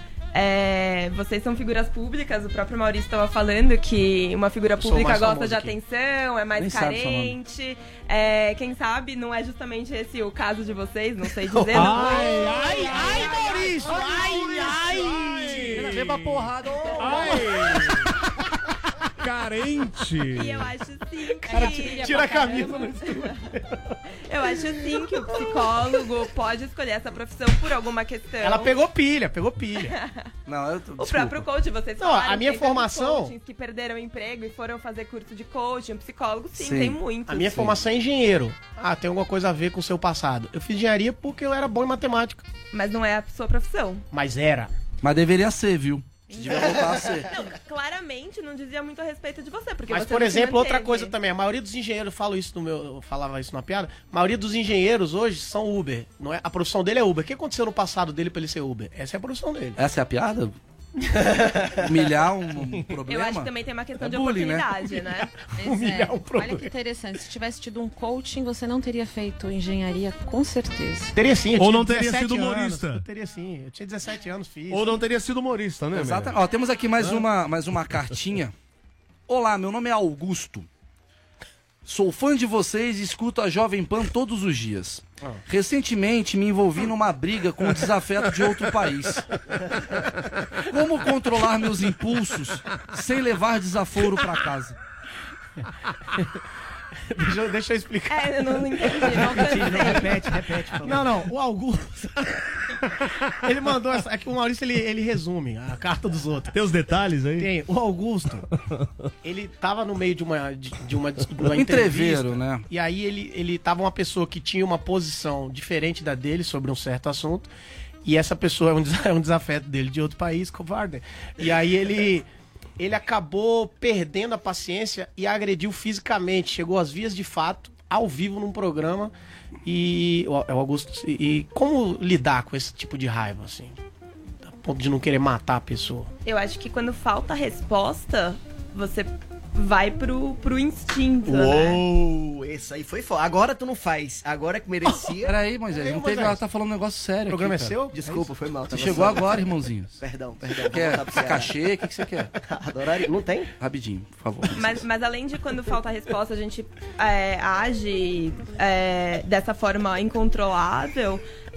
É, vocês são figuras públicas, o próprio Maurício estava falando que uma figura Eu sou pública mais gosta famoso de aqui. atenção, é mais Nem sabe seu nome. carente. É, quem sabe não é justamente esse o caso de vocês, não sei dizer. não Ai, conheço. ai, ai, Maurício! Ai, ai! Leva a porrada. Carente. E eu acho sim que... Cara, tira, tira a camisa no estúdio. Eu acho sim que o psicólogo pode escolher essa profissão por alguma questão. Ela pegou pilha, pegou pilha. Não, eu tô, O desculpa. próprio coach, vocês Não, falaram a minha que tem tantos formação- coachings que perderam emprego e foram fazer curso de coaching, psicólogo, sim, Sim. tem muito. A minha formação é engenheiro. Ah, tem alguma coisa a ver com o seu passado. Eu fiz engenharia porque eu era bom em matemática. Mas não é a sua profissão. Mas era. Mas deveria ser, viu? Você devia voltar a ser. Não, claramente não dizia muito a respeito de você, porque Mas, você por não se exemplo, outra manteve. coisa também. A maioria dos engenheiros, eu falo isso no meu. Eu falava isso na piada. A maioria dos engenheiros hoje são Uber. Não é? A profissão dele é Uber. O que aconteceu no passado dele pra ele ser Uber? Essa é a profissão dele. Essa é a piada? Humilhar um, um problema? Eu acho que também tem uma questão É de bullying, né? oportunidade, né? Pois Humilhar é. um problema. Olha que interessante, se tivesse tido um coaching, você não teria feito engenharia, com certeza. Teria sim. eu Ou tinha não teria dezessete sido anos. humorista. Eu teria sim. Eu tinha dezessete anos, fiz. Ou não teria sido humorista, né, Exato. Mera? Ó, temos aqui mais uma, mais uma cartinha. Olá, meu nome é Augusto. Sou fã de vocês e escuto a Jovem Pan todos os dias. Recentemente me envolvi numa briga com o desafeto de outro país. Como controlar meus impulsos sem levar desaforo pra casa? Deixa, eu- deixa eu explicar. É, eu não entendi, não Repete, cansei. repete, repete. Não, não, o Augusto. Ele mandou essa. É que o Maurício ele, ele resume a carta dos outros. Tem os detalhes aí? Tem. O Augusto, ele tava no meio de uma, de, de uma, de uma Um entrevista. entreveiro, né? E aí ele, ele tava uma pessoa que tinha uma posição diferente da dele sobre um certo assunto. E essa pessoa é um, des- é um desafeto dele de outro país, covarde. E aí ele. Ele acabou perdendo a paciência e agrediu fisicamente. Chegou às vias de fato, ao vivo num programa. E o Augusto, e, e como lidar com esse tipo de raiva, assim? A ponto de não querer matar a pessoa. Eu acho que quando falta resposta, você vai pro, pro instinto, né? Uou, esse aí foi foda. Agora tu não faz. Agora que merecia. Peraí, Moisés, não teve, ela tá falando um negócio sério. O programa aqui, é cara. seu? Desculpa, foi mal. Você tava chegou só- agora, irmãozinho. Perdão, perdão. Quer vou voltar pro Ceará. cachê? O que, que você quer? Adoraria. Não tem? Rapidinho, por favor. Mas, mas além de quando falta a resposta, a gente é, age é, dessa forma incontrolável,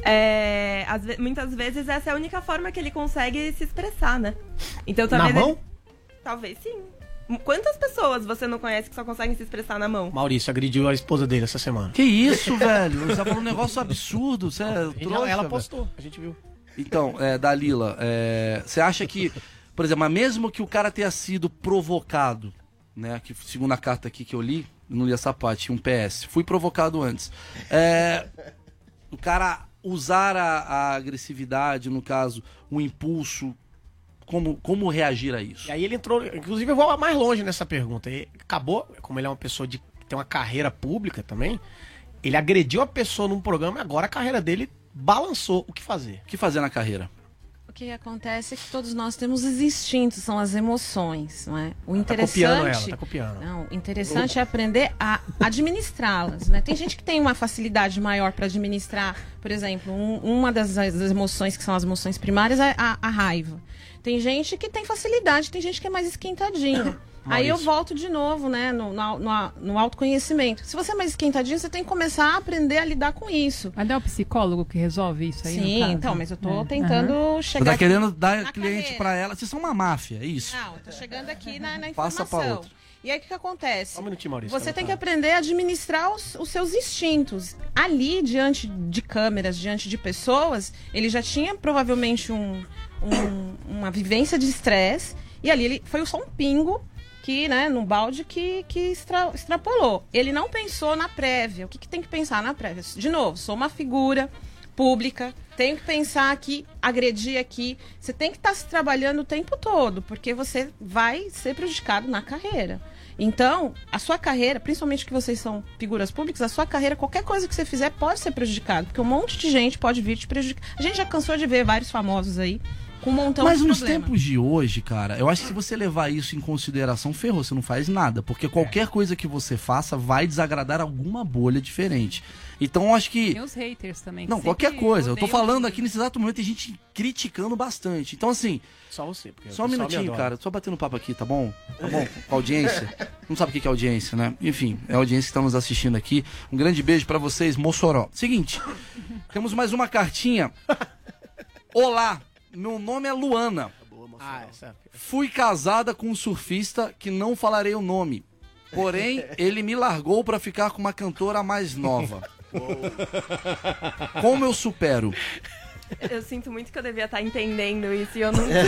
é, às ve- muitas vezes essa é a única forma que ele consegue se expressar, né? Então talvez Na ele- mão? Talvez sim. Quantas pessoas você não conhece que só conseguem se expressar na mão? Maurício agrediu a esposa dele essa semana. Que isso, velho? Você tá falando um negócio absurdo. Você é trouxa, ela velho. postou, a gente viu. Então, é, Dalila, é, você acha que, por exemplo, mas mesmo que o cara tenha sido provocado, né? Que segundo a carta aqui que eu li, eu não li essa parte, um P S, fui provocado antes. É, o cara usar a, a agressividade, no caso, o impulso, como, como reagir a isso? E aí ele entrou, inclusive eu vou mais longe nessa pergunta. Ele acabou, como ele é uma pessoa de, que tem uma carreira pública também, ele agrediu a pessoa num programa e agora a carreira dele balançou. O que fazer? O que fazer na carreira? O que acontece é que todos nós temos os instintos, são as emoções, não é? O Tá interessante, copiando ela, tá copiando. não, o interessante é aprender a administrá-las, né? Tem gente que tem uma facilidade maior para administrar, por exemplo, um- uma das, das emoções que são as emoções primárias é a, a raiva. Tem gente que tem facilidade, tem gente que é mais esquentadinho. Aí eu volto de novo, né, no, no, no, no autoconhecimento. Se você é mais esquentadinho, você tem que começar a aprender a lidar com isso. Mas não é o psicólogo que resolve isso aí? no Sim, caso? então, mas eu tô É. tentando Aham. Você chegar tá aqui querendo dar na cliente carreira. pra ela. Vocês são uma máfia, é isso? Não, tô chegando aqui na, na Passa informação. pra outra. E aí o que, que acontece? Só um minutinho, Maurício. Você tá tem que bom. aprender a administrar os, os seus instintos. Ali, diante de câmeras, diante de pessoas, ele já tinha provavelmente um, um- uma vivência de estresse. E ali ele foi só um pingo que, né, no balde que, que extra- extrapolou. Ele não pensou na prévia. O que, que tem que pensar na prévia? De novo, sou uma figura pública, tenho que pensar aqui, agredir aqui. Você tem que estar se trabalhando o tempo todo, porque você vai ser prejudicado na carreira. Então, a sua carreira, principalmente que vocês são figuras públicas, a sua carreira, qualquer coisa que você fizer pode ser prejudicado, porque um monte de gente pode vir te prejudicar. A gente já cansou de ver vários famosos aí com um montão Mas de nos problema. tempos de hoje, cara, eu acho que se você levar isso em consideração, ferrou, você não faz nada. Porque qualquer coisa que você faça vai desagradar alguma bolha diferente. Então eu acho que. Tem os haters também. Não, que qualquer sempre coisa. Eu tô odeiam falando tudo. aqui nesse exato momento, tem gente criticando bastante. Então, assim. Só você. Porque Só um o pessoal me minutinho, adora. cara. Só batendo papo aqui, tá bom? Tá bom? Com a audiência. Não sabe o que é audiência, né? Enfim, é a audiência que está nos assistindo aqui. Um grande beijo pra vocês, Mossoró. Seguinte, temos mais uma cartinha. Olá, meu nome é Luana. Ah, essa... Fui casada com um surfista que não falarei o nome. Porém, ele me largou pra ficar com uma cantora mais nova. Como eu supero? Eu sinto muito que eu devia estar entendendo isso e eu não tô.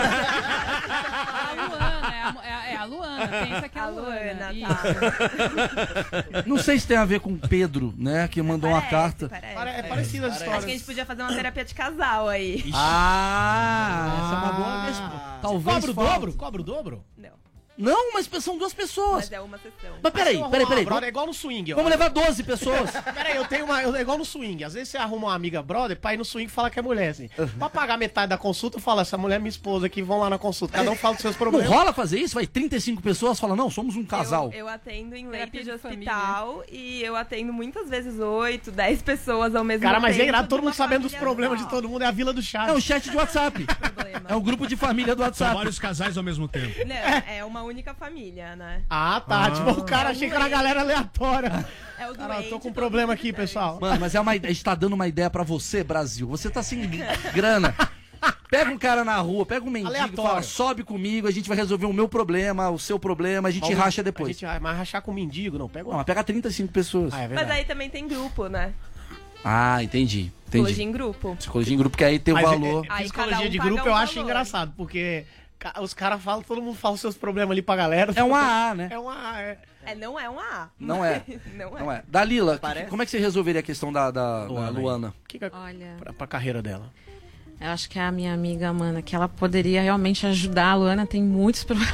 A Luana, é a, é a- é a Luana, pensa que é a, A Luana. Luana, isso. tá. Não sei se tem a ver com o Pedro, né? Que mandou uma carta. Parece. Pare- É parecido as Acho histórias. que a gente podia fazer uma terapia de casal aí. Ah, essa é uma boa resposta. Talvez Cobra o falte. dobro? Cobra o dobro? Não, Não, mas são duas pessoas. mas é uma sessão. Mas peraí, Se eu peraí, arrumar peraí. uma brother, é igual no swing. ó. Vamos levar doze pessoas. Peraí, eu tenho uma. eu- É igual no swing. Às vezes você arruma uma amiga brother pra ir no swing e fala que é mulher, assim. Pra pagar metade da consulta, fala, essa mulher é minha esposa aqui, vão lá na consulta. Cada um fala dos seus Não problemas. rola fazer isso? Vai trinta e cinco pessoas, fala, não, somos um casal. Eu, eu atendo em Terapia leito de de hospital e eu atendo muitas vezes oito, dez pessoas ao mesmo Cara, tempo. mas é irado, todo numa mundo sabendo dos família problemas só. de todo mundo, é a vila do É Chaves. um chat de WhatsApp. Problema. É um grupo de família do São WhatsApp. vários casais ao mesmo tempo. Não, é uma única família, né? Ah, tá. Tipo, o cara É o achei que era a doente. galera aleatória. É o Cara, eu tô doente, com um todo problema mundo aqui, diferente. pessoal. Mano, mas é uma, a gente tá dando uma ideia pra você, Brasil. Você tá sem grana. Pega um cara na rua, pega um mendigo e Aleatório. fala, sobe comigo, a gente vai resolver o meu problema, o seu problema, a gente Vamos- racha A depois. gente, vai- mas rachar com mendigo, não. Pega Não, uma. mas pega trinta e cinco pessoas. Ah, é Mas verdade. aí também tem grupo, né? Ah, entendi. Tem Psicologia em grupo. Psicologia em grupo, que aí tem o Mas, valor. é, é, Aí psicologia cada um de paga grupo um eu acho valor. engraçado, porque ca- os caras falam, todo mundo fala os seus problemas ali pra galera. É um A A, né? É um A A, é. É, não é um A. Não é. não é. Não é. Dalila, Parece. que- como é que você resolveria a questão da, da da Luana aí. Luana? Que que é Olha, pra, pra carreira dela? eu acho que é a minha amiga Amanda, que ela poderia realmente ajudar. A Luana tem muitos problemas.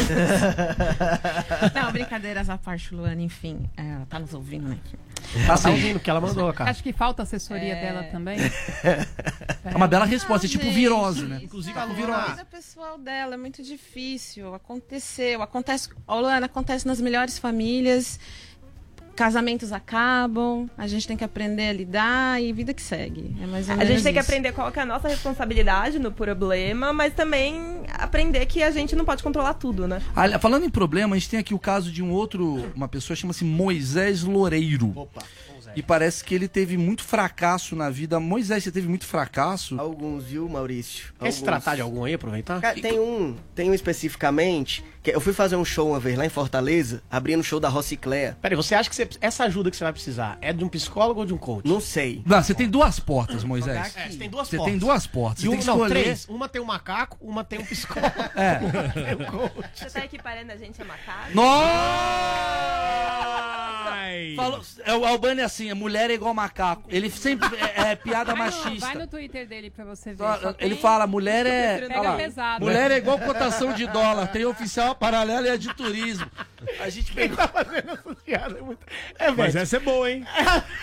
Não, brincadeiras à parte, Luana, enfim. é, Ela tá nos ouvindo, né? Tá ouvindo que ela mandou, cara. Acho que falta assessoria É. dela também. É uma bela resposta, é tipo gente, virose, né? Inclusive A a vida Luana. pessoal dela é muito difícil. Aconteceu. Acontece. Ô, Luana, acontece nas melhores famílias. Casamentos acabam. A gente tem que aprender a lidar e vida que segue. É mais ou A menos gente tem que isso. aprender qual que é a nossa responsabilidade no problema, mas também aprender que a gente não pode controlar tudo, né? Ah, falando em problema, a gente tem aqui o caso de um outro, uma pessoa chama-se Moisés Loureiro. Opa, E parece que ele teve muito fracasso na vida. Moisés, você teve muito fracasso? Alguns, viu, Maurício? Quer se Alguns. tratar de algum aí, aproveitar? Cara, tem um, tem um especificamente, que eu fui fazer um show uma vez lá em Fortaleza, abrindo o show da Rocicléia. Peraí, você acha que você- essa ajuda que você vai precisar é de um psicólogo ou de um coach? Não sei. Não, você tem duas portas, Moisés. É, você tem duas Você portas. tem duas portas. E Você um, tem que não, escolher. três. Uma tem um macaco, uma tem um psicólogo. É. Uma tem um coach. Você tá equiparando a gente a macaco? Nossa! Falou, é, o Albani é assim, a mulher é igual macaco. Ele sempre é, é piada Vai no, machista. vai no Twitter dele pra você ver. Só- Só Ele tem- fala, mulher é. Pega olha lá, pesado. mulher é igual cotação de dólar. Tem oficial, a paralela e a de turismo. A gente Quem pegou. tá fazendo essas piadas é muito... É, Mas velho. essa é boa, hein?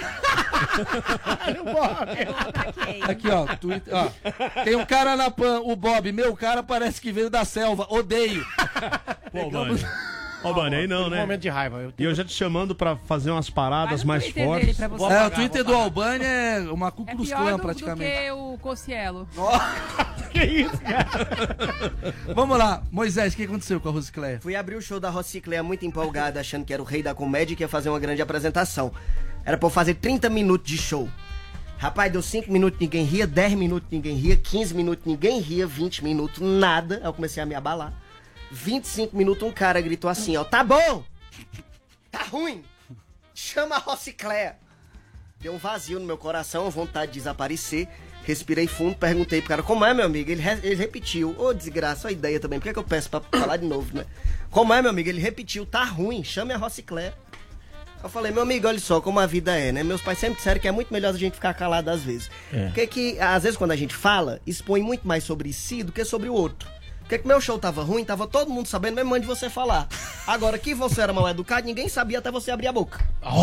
Não morre. Aqui, ó, Twitter, ó. Tem um cara na Pan, o Bob. Meu cara parece que veio da selva. Odeio. Pô, Bani. Ó, Bani, aí não, Um né? momento de raiva. Eu E eu já te chamando pra fazer umas paradas mais Twitter fortes. dele pra você. É, pagar, o Twitter vou do pagar. Albani é uma Ku É Klux pior Klan, do, do praticamente. que o Cossielo. Que isso, cara? Vamos lá, Moisés, o que aconteceu com a Rosicléia? Fui abrir o show da Rocicléia muito empolgado, achando que era o rei da comédia e que ia fazer uma grande apresentação. Era pra eu fazer trinta minutos de show. Rapaz, deu cinco minutos, ninguém ria, dez minutos, ninguém ria, quinze minutos, ninguém ria, vinte minutos, nada. Aí eu comecei a me abalar. vinte e cinco minutos, um cara gritou assim, ó, tá bom, tá ruim, chama a Rocicléia. Deu um vazio no meu coração, uma vontade de desaparecer. Respirei fundo, perguntei pro cara, como é, meu amigo? Ele, re- ele repetiu, ô desgraça, a ideia também, por que, que eu peço pra falar de novo, né? Como é, meu amigo? Ele repetiu, tá ruim, chame a Rocicléia. Eu falei, meu amigo, olha só como a vida é, né? Meus pais sempre disseram que é muito melhor a gente ficar calado às vezes. É. Porque que, às vezes, quando a gente fala, expõe muito mais sobre si do que sobre o outro. Porque que meu show tava ruim, tava todo mundo sabendo, mesmo antes de você falar. Agora, que você era mal educado, ninguém sabia até você abrir a boca.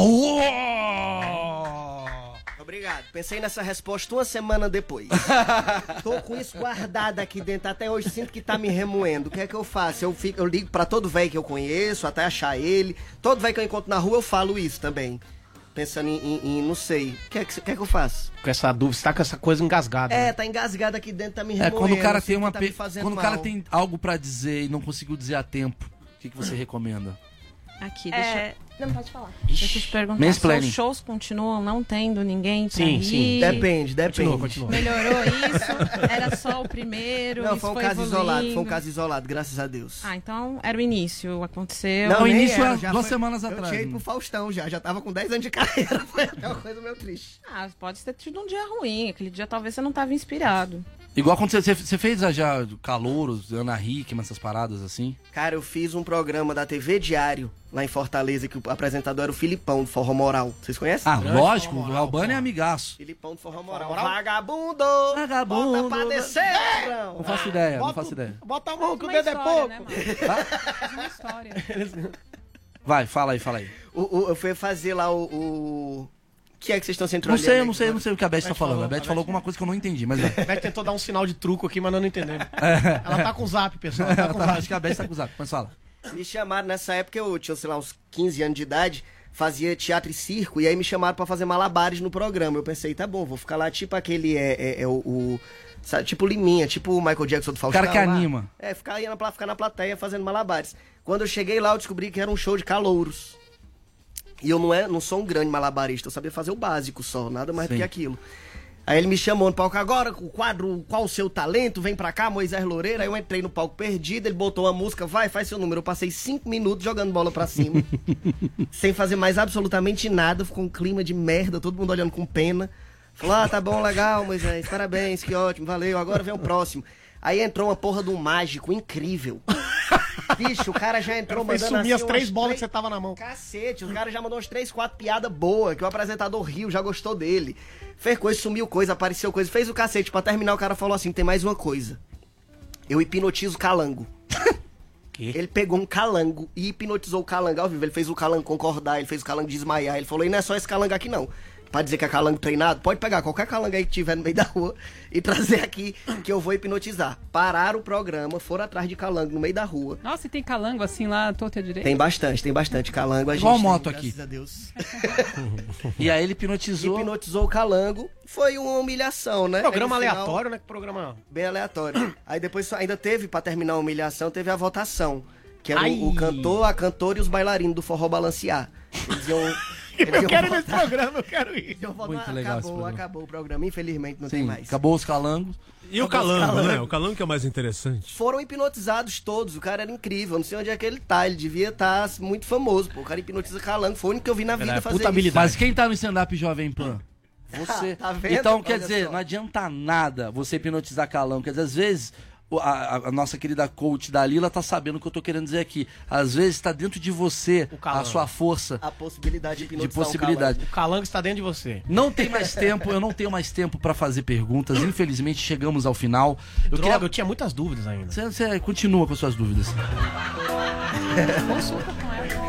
Obrigado. Pensei nessa resposta uma semana depois. Tô com isso guardado aqui dentro. Até hoje sinto que tá me remoendo. O que é que eu faço? Eu, fico, eu ligo pra todo velho que eu conheço, até achar ele. Todo velho que eu encontro na rua, eu falo isso também. Pensando em, em- em não sei. O que é que, o que é que eu faço? Com essa dúvida, você tá com essa coisa engasgada. É, né? tá engasgado aqui dentro, tá me É, remoendo. quando o cara eu tem sinto uma que tá me pe- fazendo quando o cara mal. tem algo pra dizer e não conseguiu dizer a tempo, o que, que você recomenda? Aqui, deixa, É... Não, pode falar. deixa eu te perguntar. Mansplaining. Seus shows continuam não tendo ninguém pra Sim, rir? sim. Depende, depende. Continua, continua. Melhorou isso? Era só o primeiro? Não, isso foi um foi caso evoluindo? isolado, foi um caso isolado, graças a Deus. Ah, então era o início, aconteceu. Não, o nem início era, é já duas foi- semanas eu atrás, tinha ido né? pro Faustão já, já tava com dez anos de carreira. Foi até uma coisa meio triste. Ah, pode ter tido um dia ruim. Aquele dia talvez você não tava inspirado. Igual aconteceu, você, você fez já Calouros, Ana Hickman, essas paradas assim? Cara, eu fiz um programa da T V Diário, lá em Fortaleza, que o apresentador era o Filipão, do Forró Moral. Vocês conhecem? Ah, Grande lógico, Forró o Moral, Albani é pô. amigaço. Filipão do Forró Moral. Moral? Vagabundo! Vagabundo. Bota pra descer, Não Brão! faço ideia, não Bota- faço ideia. Bota a mão que o Uma dedo é história, pouco. né, mano? Faz uma história. Vai, fala aí, fala aí. O, o- eu fui fazer lá o... o... que é que vocês estão se Não entrolhando? sei, eu aí, não sei, eu não sei o que a Beth tá Beth falando. falou, A Beth a falou Beth- alguma coisa que eu não entendi, mas vai. A Beth tentou dar um sinal de truco aqui, mas nós não entendemos. Ela tá com o zap, pessoal. Ela tá com o Tá, zap. acho que a Beth tá acusada, mas fala. Me chamaram nessa época, eu tinha, sei lá, uns quinze anos de idade, fazia teatro e circo, e aí me chamaram pra fazer malabares no programa. Eu pensei, tá bom, vou ficar lá tipo aquele, é, é, é o, o- sabe, tipo Liminha, tipo o Michael Jackson do Faustão. cara que lá. anima. É, ficar, ia na, pla- ficar na plateia fazendo malabares. Quando eu cheguei lá, eu descobri que era um show de calouros. E eu não, é, não sou um grande malabarista, eu sabia fazer o básico só, nada mais do Sim. que aquilo. Aí ele me chamou no palco, agora o quadro Qual o Seu Talento, vem pra cá, Moisés Loureiro. Aí eu entrei no palco perdido, ele botou uma música, vai, faz seu número. Eu passei cinco minutos jogando bola pra cima, sem fazer mais absolutamente nada, ficou um clima de merda, todo mundo olhando com pena. Falou, ah, tá bom, legal, Moisés, parabéns, que ótimo, valeu, agora vem o próximo. Aí entrou uma porra de um mágico incrível. Bicho, o cara já entrou mandando assim... sumir as três umas bolas três... que você tava na mão. Cacete, o cara já mandou umas três, quatro piadas boas, que o apresentador riu, já gostou dele. Fez coisa, sumiu coisa, apareceu coisa, fez o cacete. Pra terminar, o cara falou assim, tem mais uma coisa. Eu hipnotizo calango. Que? Ele pegou um calango e hipnotizou o calango ao vivo. Ele fez o calango concordar, ele fez o calango desmaiar. Ele falou, e não é só esse calango aqui não. Pra dizer que é calango treinado, pode pegar qualquer calango aí que tiver no meio da rua e trazer aqui que eu vou hipnotizar. Pararam o programa, foram atrás de calango no meio da rua. Nossa, e tem calango assim lá, torta direita? Tem bastante, tem bastante calango. A Igual gente moto tem, aqui. Graças a Deus. E aí ele hipnotizou... Hipnotizou o calango. Foi uma humilhação, né? Programa Aí, no aleatório, final, né? Que programa... Bem aleatório. Aí depois ainda teve, pra terminar a humilhação, teve a votação. Que era Ai. o, o cantor, a cantora e os bailarinos do forró balancear. Eles iam... Eu quero ir nesse programa, eu quero ir. Muito legal esse Acabou, programa. acabou o programa, infelizmente não Sim, tem mais. acabou os calangos. E o calango, né? O calango que é o mais interessante. Foram hipnotizados todos, o cara era incrível, não sei onde é que ele tá, ele devia estar muito famoso, pô. O cara hipnotiza calango, foi o único que eu vi na vida fazer isso. Mas quem tá no stand-up Jovem Pan? Você. Tá vendo? Então, quer Olha dizer, só. não adianta nada você hipnotizar calango. Quer dizer, às vezes, o- a, a nossa querida coach Dalila tá sabendo o que eu tô querendo dizer aqui. Às vezes tá dentro de você a calango. sua força A possibilidade de de hipnotizar possibilidade. O calango está dentro de você. Não tem mais tempo, eu não tenho mais tempo pra fazer perguntas. Infelizmente, chegamos ao final. Eu Droga, queria... eu tinha muitas dúvidas ainda. Você, você continua com suas dúvidas. Consulta com ela.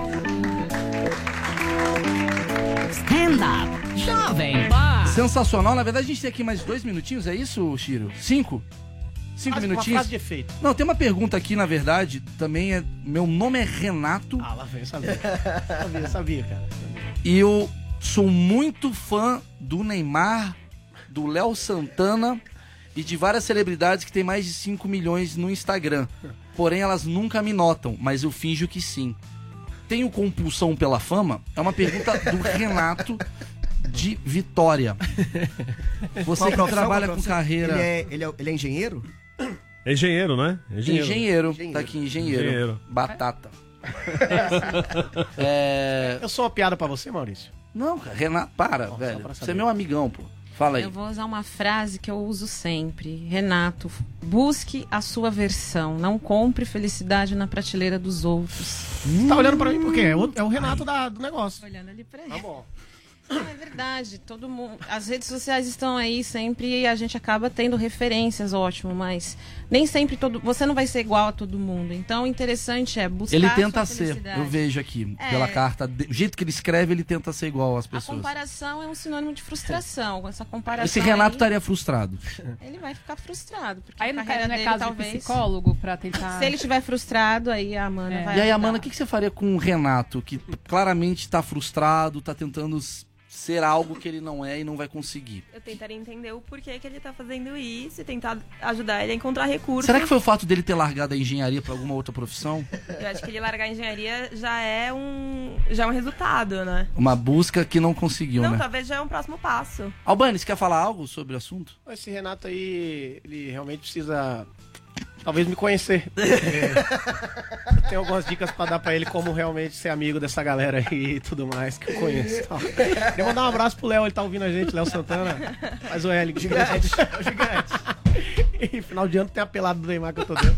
Stand Up Jovem Pan. Sensacional. Na verdade, a gente tem aqui mais dois minutinhos, é isso, Chiro? Cinco? Cinco Faz uma minutinhos? frase de efeito. Não, tem uma pergunta aqui, na verdade, também é... Meu nome é Renato Ah, lá vem, eu sabia. sabia, eu sabia, cara. e eu sou muito fã do Neymar, do Léo Santana e de várias celebridades que têm mais de cinco milhões no Instagram. Porém, elas nunca me notam, mas eu finjo que sim. Tenho compulsão pela fama? É uma pergunta do Renato de Vitória. Você Qual que profissão, trabalha qual com profissão? carreira... Ele é, ele, é, ele é engenheiro? É engenheiro, né? Engenheiro. Tá aqui, engenheiro. Engenheiro. Batata. É... Eu sou uma piada pra você, Maurício? Não, cara, Renato, para, Bom, velho. só pra Você saber. é meu amigão, pô. Fala aí. Eu vou usar uma frase que eu uso sempre. Renato, busque a sua versão. Não compre felicidade na prateleira dos outros. Você tá olhando pra mim por quê? É o, é o Renato da- do negócio. Olhando ali pra ele. Tá bom. É verdade, todo mundo. As redes sociais estão aí sempre e a gente acaba tendo referências, ótimo, mas nem sempre todo. Você não vai ser igual a todo mundo. Então o interessante é buscar. Ele a tenta sua ser, felicidade. eu vejo aqui, É. pela carta. O jeito que ele escreve, ele tenta ser igual às A pessoas. comparação é um sinônimo de frustração. Essa comparação. Esse Renato aí, estaria frustrado. Ele vai ficar frustrado. Porque Aí a não, carreira não é dele, caso talvez. de psicólogo pra tentar... Se ele estiver frustrado, aí a Amanda É. vai. E aí, ajudar. Amanda, o que que você faria com o Renato, que claramente tá frustrado, tá tentando s- ser algo que ele não é e não vai conseguir? Eu tentaria entender o porquê que ele tá fazendo isso e tentar ajudar ele a encontrar recursos. Será que foi o fato dele ter largado a engenharia pra alguma outra profissão? Eu acho que ele largar a engenharia já é um, já é um resultado, né? Uma busca que não conseguiu, Não, né? talvez já é um próximo passo. Albani, você quer falar algo sobre o assunto? Esse Renato aí, ele realmente precisa, talvez, me conhecer. É, eu tenho algumas dicas pra dar pra ele como realmente ser amigo dessa galera aí e tudo mais que eu conheço. Então, queria mandar um abraço pro Léo, ele tá ouvindo a gente, Léo Santana. Faz o L, gigante. É o gigante. E final de ano tem a pelada do Neymar que eu tô dentro.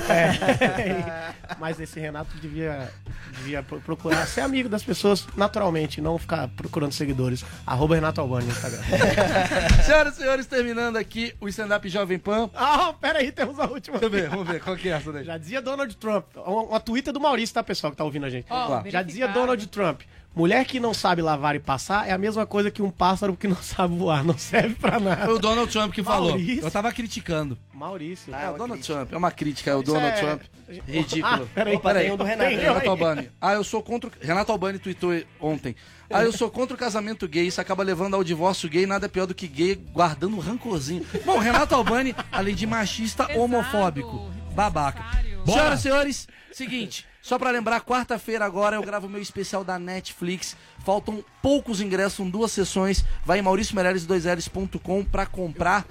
É, mas esse Renato devia, devia pro- procurar ser amigo das pessoas naturalmente, não ficar procurando seguidores. Arroba Renato Albani no Instagram. Senhoras e senhores, terminando aqui o stand-up Jovem Pan. Ah, pera aí, temos a última. Deixa eu ver, vamos ver, qual que é essa daí? Já dizia Donald Trump. Uma, uma tweet do Maurício, tá, pessoal, que tá ouvindo a gente. Ó, Já dizia verificado. Donald Trump. Mulher que não sabe lavar e passar é a mesma coisa que um pássaro que não sabe voar. Não serve pra nada. Foi o Donald Trump que falou. Maurício. Eu tava criticando. Maurício. Ah, é o Donald Trump, é uma crítica, é o Donald é- Trump. Ridículo. Ah, peraí. Opa, tem um do Renato. Tem, Renato aí. Albani. Ah, eu sou contra. o- Renato Albani tweetou ontem. Ah, eu sou contra o casamento gay, isso acaba levando ao divórcio gay, nada é pior do que gay guardando um rancorzinho. Bom, Renato Albani, além de machista, Pesado, homofóbico, babaca. desnecessário. Senhoras e senhores, seguinte, só pra lembrar, quarta-feira agora eu gravo meu especial da Netflix. Faltam poucos ingressos, são duas sessões. Vai em mauricio meireles dois l's ponto com pra comprar.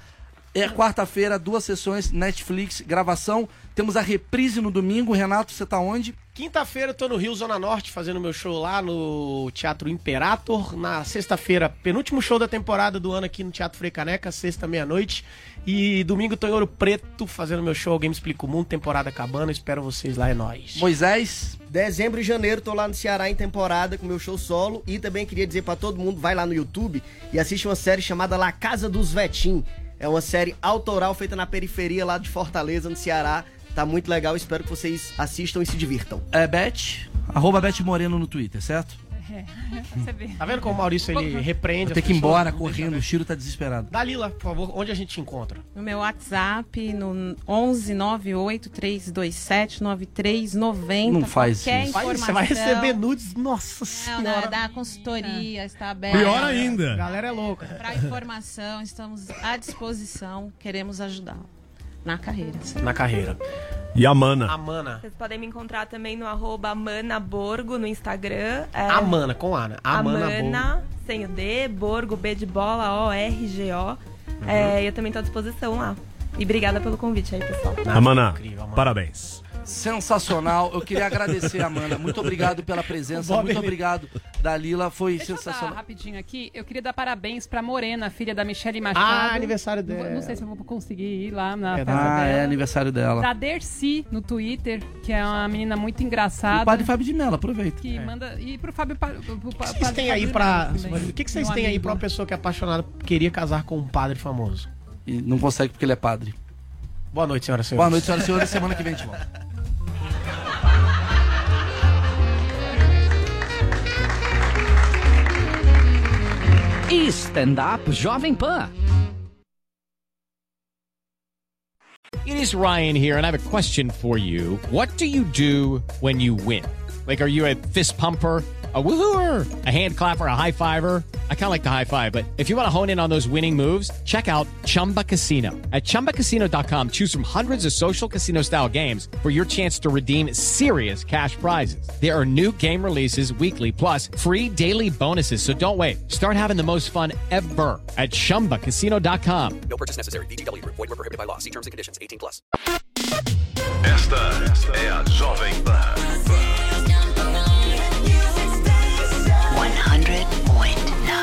É quarta-feira, duas sessões, Netflix, gravação. Temos a reprise no domingo. Renato, você tá onde? Quinta-feira eu tô no Rio, Zona Norte, fazendo meu show lá no Teatro Imperator. Na sexta-feira, penúltimo show da temporada do ano aqui no Teatro Frei Caneca, sexta, meia-noite. E domingo tô em Ouro Preto, fazendo meu show Alguém Me Explica o Mundo, temporada acabando. Espero vocês lá, é nóis. Moisés? Dezembro e janeiro tô lá no Ceará em temporada com meu show solo. E também queria dizer pra todo mundo, vai lá no YouTube e assiste uma série chamada La Casa dos Vetim. É uma série autoral feita na periferia lá de Fortaleza, no Ceará. Tá muito legal, espero que vocês assistam e se divirtam. É Beth, arroba Beth Moreno no Twitter, certo? É, você vê. Tá vendo como o Maurício ele repreende? Vou ter que ir embora correndo, o Chiro tá desesperado. Dalila, por favor, onde a gente te encontra? No meu WhatsApp, no onze nove oito três dois sete nove três nove zero. Não faz Qualquer isso. informação. Você vai receber nudes, nossa Não, senhora. não, é da consultoria, está aberta. Pior ainda. A galera é louca. Para informação, estamos à disposição, queremos ajudar na carreira. Sim. Na carreira. E a Mana? A Mana. Vocês podem me encontrar também no arroba Manaborgo no Instagram. É... A Mana, com A, né? A Mana Amana, sem o D, Borgo, B de bola, O R G O. Uhum. É, eu também tô à disposição lá. E obrigada pelo convite aí, pessoal. Amana, parabéns. Sensacional. Eu queria agradecer, Amanda. Muito obrigado pela presença. Boa, Muito beleza. obrigado, Dalila. Foi Deixa eu sensacional. dar rapidinho aqui. Eu queria dar parabéns pra Morena, filha da Michele Machado. Ah, aniversário dela. Não, não sei se eu vou conseguir ir lá na É, festa Ah, dela. é aniversário dela. Da Dercy, no Twitter, que é uma menina muito E engraçada. o padre Fábio de Mello, aproveita. Que manda... E pro Fábio... Pa- pro- pro- O que padre vocês têm aí Fábio pra. Neto também, O que que vocês meu têm aí amigo. pra uma pessoa que é apaixonada queria casar com um padre famoso? E não consegue porque ele é padre. Boa noite, senhora e senhores. Boa noite, senhoras e senhores. Semana que vem a gente volta. Stand-up Jovem Pan. It is Ryan here, and I have a question for you. What do you do when you win? Like, are you a fist pumper, a woohooer, a hand clapper, a high fiver? I kind of like the high five, but if you want to hone in on those winning moves, check out Chumba Casino. At chumba casino dot com, choose from hundreds of social casino style games for your chance to redeem serious cash prizes. There are new game releases weekly, plus free daily bonuses. So don't wait. Start having the most fun ever at chumba casino dot com. No purchase necessary. V G W Group. Void where prohibited by law. See terms and conditions. eighteen plus. Esta, esta é a Jovem Pan. one hundred point nine.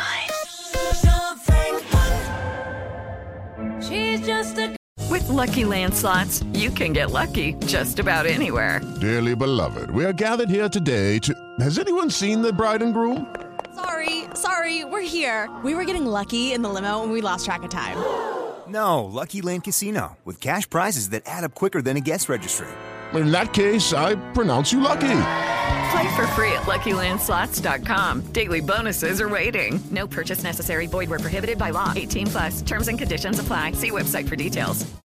She's just a... With Lucky Land Slots, you can get lucky just about anywhere. Dearly beloved, we are gathered here today to... Has anyone seen the bride and groom? Sorry, sorry, we're here. We were getting lucky in the limo and we lost track of time. No, Lucky Land Casino, with cash prizes that add up quicker than a guest registry. In that case, I pronounce you lucky. Play for free at lucky land slots dot com. Daily bonuses are waiting. No purchase necessary. Void where prohibited by law. eighteen plus. Terms and conditions apply. See website for details.